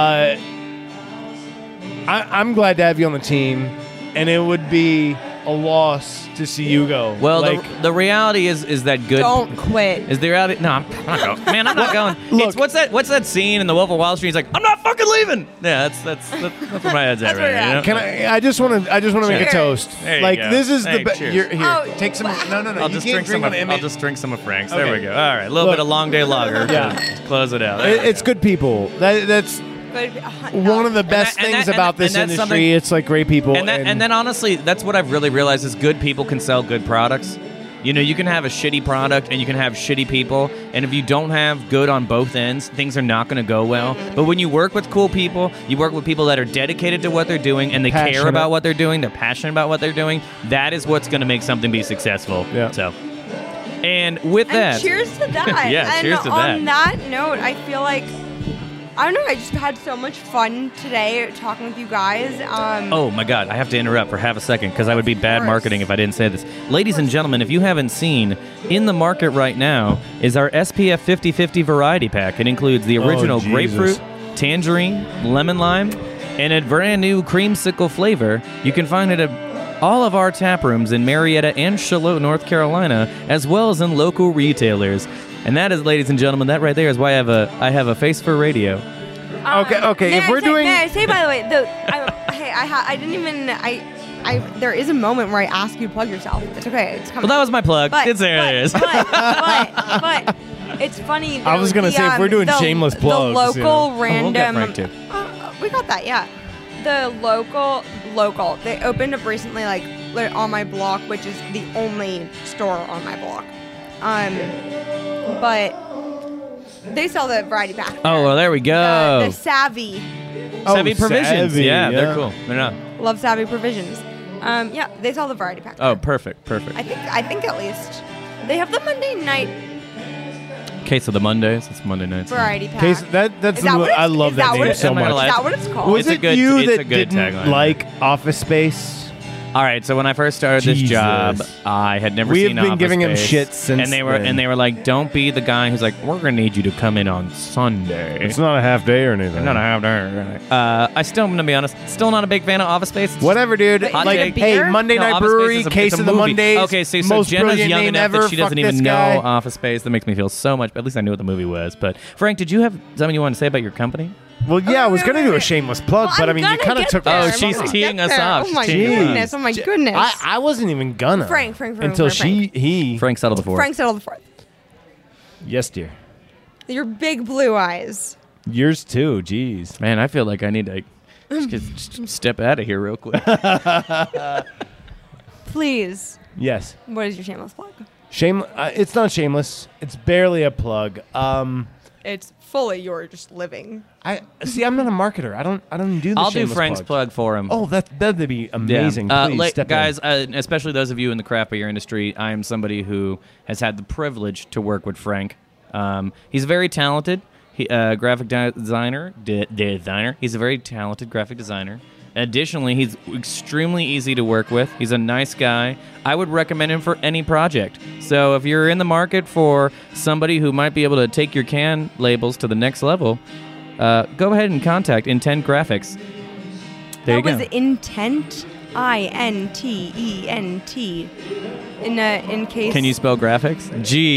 I'm glad to have you on the team. And it would be a loss to see you go. Well, like, the reality is that good. Don't quit. Is the reality? No, I'm not going. Man, I'm not going. Look. It's, what's that scene in The Wolf of Wall Street? He's like, I'm not fucking leaving. Yeah, that's where my head's at That's where right now. you're You know? can I just want to make a Cheers. toast. There you Like go. this is Hey, the best. cheers. Here, Oh, take some. No. I'll You just can't drink some. on I'll Emmett. just drink some of Frank's. There Okay. we go. All right, a little Look. bit of long day lager. Yeah. to close it out. There we It's go. good people. That's one of the best and things that- about and this that's industry. something- It's like great people. And then honestly, that's what I've really realized is good people can sell good products. You know, you can have a shitty product and you can have shitty people, and if you don't have good on both ends, things are not going to go well. But when you work with cool people, you work with people that are dedicated to what they're doing and they care Passionate. about what they're doing, they're passionate about what they're doing, that is what's going to make something be successful. Yeah. So, and with that, And cheers to that. Yeah, and cheers to on that. that note, I feel like I don't know. I just had so much fun today talking with you guys. Oh my God, I have to interrupt for half a second because I would be bad course. marketing if I didn't say this. Ladies and gentlemen, if you haven't seen, in the market right now is our SPF 50/50 variety pack. It includes the original Jesus. grapefruit, tangerine, lemon lime, and a brand new creamsicle flavor. You can find it at all of our tap rooms in Marietta and Charlotte, North Carolina, as well as in local retailers. And that is, ladies and gentlemen, that right there is why I have a face for radio. Okay. May If I we're say, doing, may I say, by the way, I didn't even. There is a moment where I ask you to plug yourself. It's okay. It's coming. Well, that was my plug. There it is. But it's funny. I was gonna say, if we're doing shameless plugs, the local We'll random. get Frank too. We got that, yeah. The local. They opened up recently, like on my block, which is the only store on my block. But they sell the variety pack. Oh, well, there we go. The Savvy. Savvy Provisions. Savvy, yeah, they're cool. They're not. Love Savvy Provisions. Yeah, they sell the variety pack. Oh, perfect. I think at least they have the Monday night Case of the Mondays. It's Monday nights. variety pack. Case, that's Is that what I it's- love is that that what name it's- so Am I gonna much. lie? Is that what it's called? Was It's a it good- you it's a that good didn't tagline. like Office Space? All right, so when I first started this Jesus. job, I had never We seen have been Office giving him Space, shit since and they were then. like, "Don't be the guy who's like, we're gonna need you to come in on Sunday." It's not a half day or anything. Not a half day. I still, I'm gonna be honest, still not a big fan of Office Space. Whatever, dude. But Hot Like, take. hey, beer? Monday No, Night Office Space Brewery, is a- Case it's a of the movie. Mondays. Okay, so most Jenna's brilliant young name enough ever. that she doesn't Fuck even this know guy. Office Space. That makes me feel so much. At least I knew what the movie was. But Frank, did you have something you want to say about your company? Well, yeah, I was wait, gonna wait, do a wait. shameless plug, Well, but I I'm mean, you gonna kind of get took. there. Oh, I'm she's gonna teeing get us there. up. Oh my She's teeing us up. goodness! Oh my goodness! I wasn't even gonna. Frank, until he. Frank settled before. Frank settled the fourth. Yes, dear. Your big blue eyes. Yours too. Jeez. Man, I feel like I need to just step out of here real quick. Please. Yes. What is your shameless plug? It's not shameless. It's barely a plug. It's fully you're just living. I see. I'm not a marketer. I don't do. I'll do shameless Frank's plugs. plug for him. Oh, that'd be amazing. Yeah. Please step guys, in. especially those of you in the craft beer industry, I am somebody who has had the privilege to work with Frank. He's very talented. Graphic designer. He's a very talented graphic designer. Additionally, he's extremely easy to work with. He's a nice guy. I would recommend him for any project. So if you're in the market for somebody who might be able to take your can labels to the next level, go ahead and contact Intent Graphics. There That you was go. Intent. INTENT. In case. Can you spell graphics?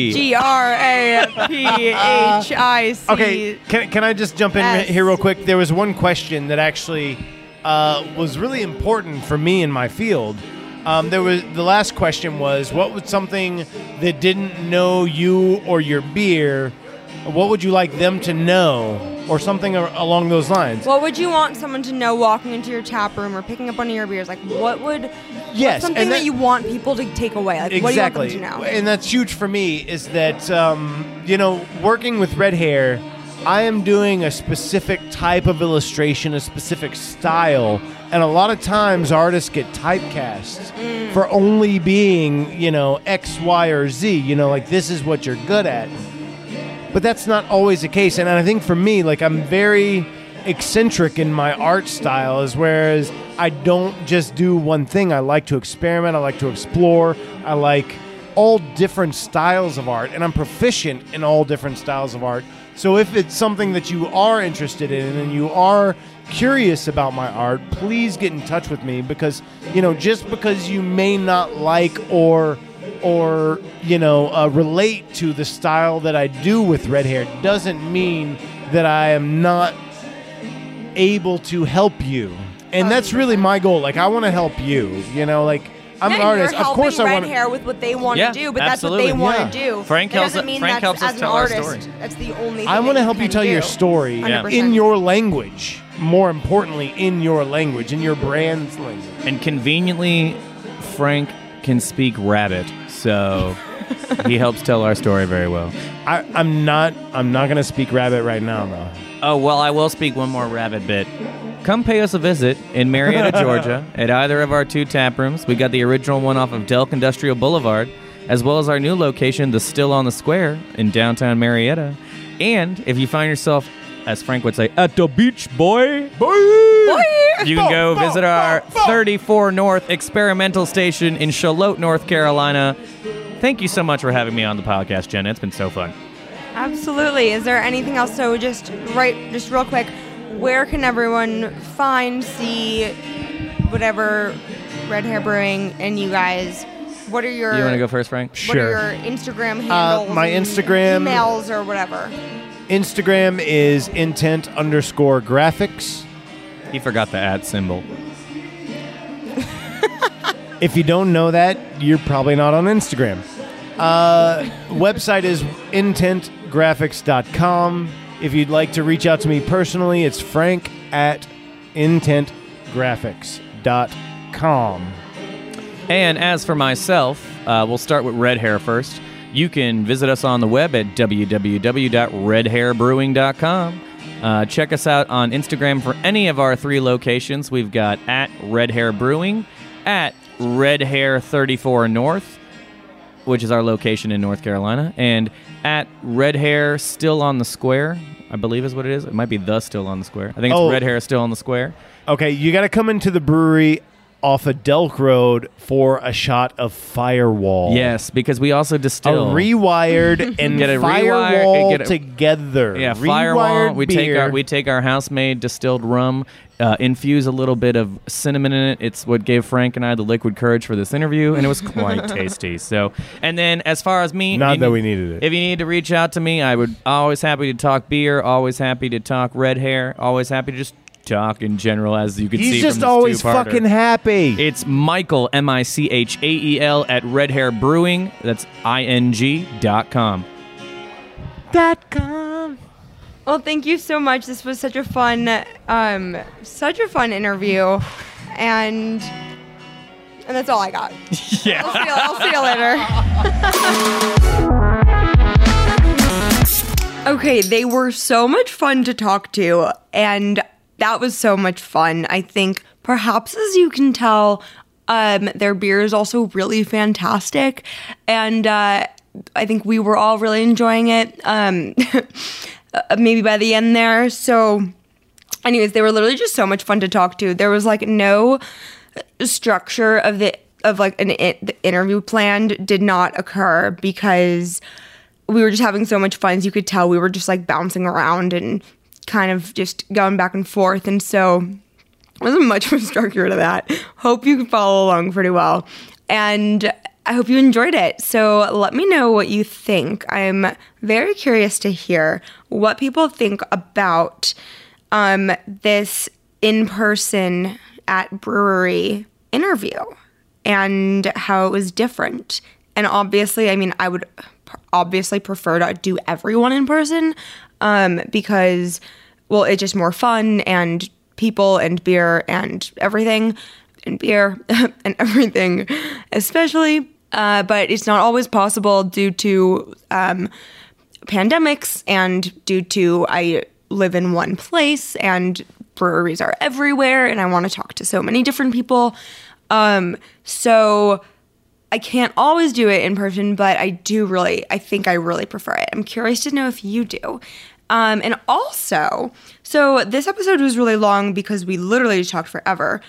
GRAPHIC. Okay, can I just jump in S. here real quick? There was one question that actually was really important for me in my field. The last question was, what was something that didn't know you or your beer? What would you like them to know, or something along those lines? What would you want someone to know walking into your tap room or picking up one of your beers? Like, what would? Yes, What's something and that you want people to take away? Like, what do you want them to know? And that's huge for me. Is that working with Red Hair, I am doing a specific type of illustration, a specific style, and a lot of times artists get typecast for only being, X, Y, or Z. Like, this is what you're good at. But that's not always the case. And I think for me, like, I'm very eccentric in my art style, whereas I don't just do one thing. I like to experiment. I like to explore. I like all different styles of art, and I'm proficient in all different styles of art. So if it's something that you are interested in and you are curious about my art, please get in touch with me, because, just because you may not like or relate to the style that I do with Red Hair doesn't mean that I am not able to help you. And that's really my goal. Like, I want to help you, I'm an artist. You're Of course I helping want Red Hair with what they want Yeah, to do, but absolutely. that's what they want Yeah. to do. Frank That helps- doesn't mean Frank that's, helps us as an tell our artist, story. That's the only thing I want to help you tell your story 100%. in your language. More importantly, in your language, in your brand's language. And conveniently, Frank can speak rabbit, so he helps tell our story very well. I'm not going to speak rabbit right now, though. Oh, well, I will speak one more rabbit bit. Come pay us a visit in Marietta, Georgia, at either of our two tap rooms. We got the original one off of Delk Industrial Boulevard, as well as our new location, the Still on the Square, in downtown Marietta. And if you find yourself as Frank would say, at the beach, boy. You can go visit our 34 North experimental station in Charlotte, North Carolina. Thank you so much for having me on the podcast, Jenna. It's been so fun. Absolutely. Is there anything else? So just real quick, where can everyone find, see, whatever Red Hair Brewing and you guys? What are your... You want to go first, Frank? What are your Instagram handles? My and Instagram... emails or whatever. Instagram is intent_graphics. He forgot the @ symbol. If you don't know that, you're probably not on Instagram. Website is intentgraphics.com. If you'd like to reach out to me personally, it's frank@intentgraphics.com. And as for myself, we'll start with Red Hair first. You can visit us on the web at www.redhairbrewing.com. Check us out on Instagram for any of our 3 locations. We've got at Red Hair Brewing, at Red Hair 34 North, which is our location in North Carolina, and at Red Hair Still on the Square, I believe is what it is. It might be the Still on the Square. I think it's Red Hair Still on the Square. Okay, you got to come into the brewery off of Delk Road for a shot of Firewall. Yes, because we also distill a rewired and get a Firewall together. Yeah, Rewired Firewall. We beer. take our house-made distilled rum, infuse a little bit of cinnamon in it. It's what gave Frank and I the liquid courage for this interview, and it was quite tasty. So, and then as far as me, not that we needed it. If you need to reach out to me, I would always happy to talk beer, always happy to talk Red Hair, always happy to just talk in general, as you can see. He's from just this always two-parter. fucking happy. It's Michael, Michael at Red Hair Brewing. That's ing.com. Well, thank you so much. This was such a fun interview, and that's all I got. Yeah. I'll see you later. Okay, they were so much fun to talk to, and that was so much fun. I think perhaps, as you can tell, their beer is also really fantastic, and I think we were all really enjoying it. Maybe by the end there. So, anyways, they were literally just so much fun to talk to. There was like no structure of the interview planned did not occur because we were just having so much fun. As you could tell, we were just like bouncing around and kind of just going back and forth. And so there wasn't much of a structure to that. Hope you can follow along pretty well. And I hope you enjoyed it. So let me know what you think. I'm very curious to hear what people think about this in-person at brewery interview and how it was different. And obviously, I mean, I would obviously prefer to do everyone in person because, well, it's just more fun and people and beer and everything and beer and everything, especially. But it's not always possible due to pandemics and due to I live in one place and breweries are everywhere and I want to talk to so many different people. So I can't always do it in person, but I think I really prefer it. I'm curious to know if you do. And also, so this episode was really long because we literally just talked forever,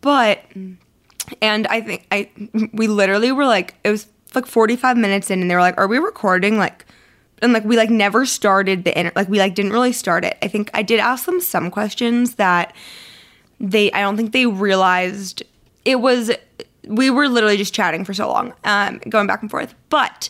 and I think we literally were like, it was like 45 minutes in and they were like, are we recording? And we never started we didn't really start it. I think I did ask them some questions that I don't think they realized we were literally just chatting for so long, going back and forth. But,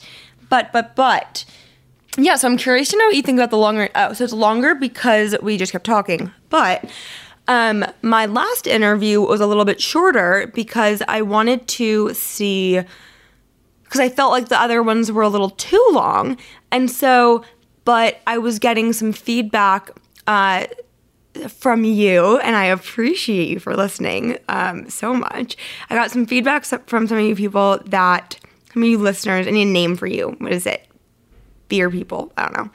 yeah, so I'm curious to know what you think about the longer. Oh, so it's longer because we just kept talking. But my last interview was a little bit shorter because I wanted to see, because I felt like the other ones were a little too long. And so, but I was getting some feedback from you, and I appreciate you for listening so much. I got some feedback from some of you people some of you listeners. I need a name for you. What is it? Beer people. I don't know.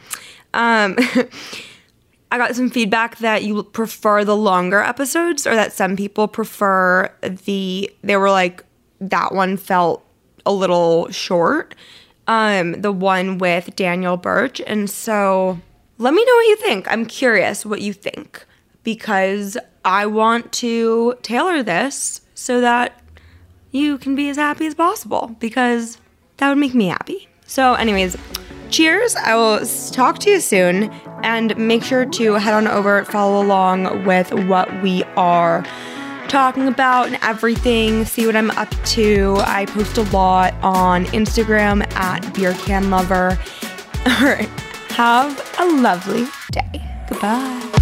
I got some feedback that you prefer the longer episodes, or that some people prefer they were like, that one felt a little short. The one with Daniel Birch. And so let me know what you think. I'm curious what you think because I want to tailor this so that you can be as happy as possible because that would make me happy. So anyways, cheers. I will talk to you soon and make sure to head on over, follow along with what we are talking about and everything. See what I'm up to. I post a lot on Instagram at beercanlover. All right. Have a lovely day. Goodbye.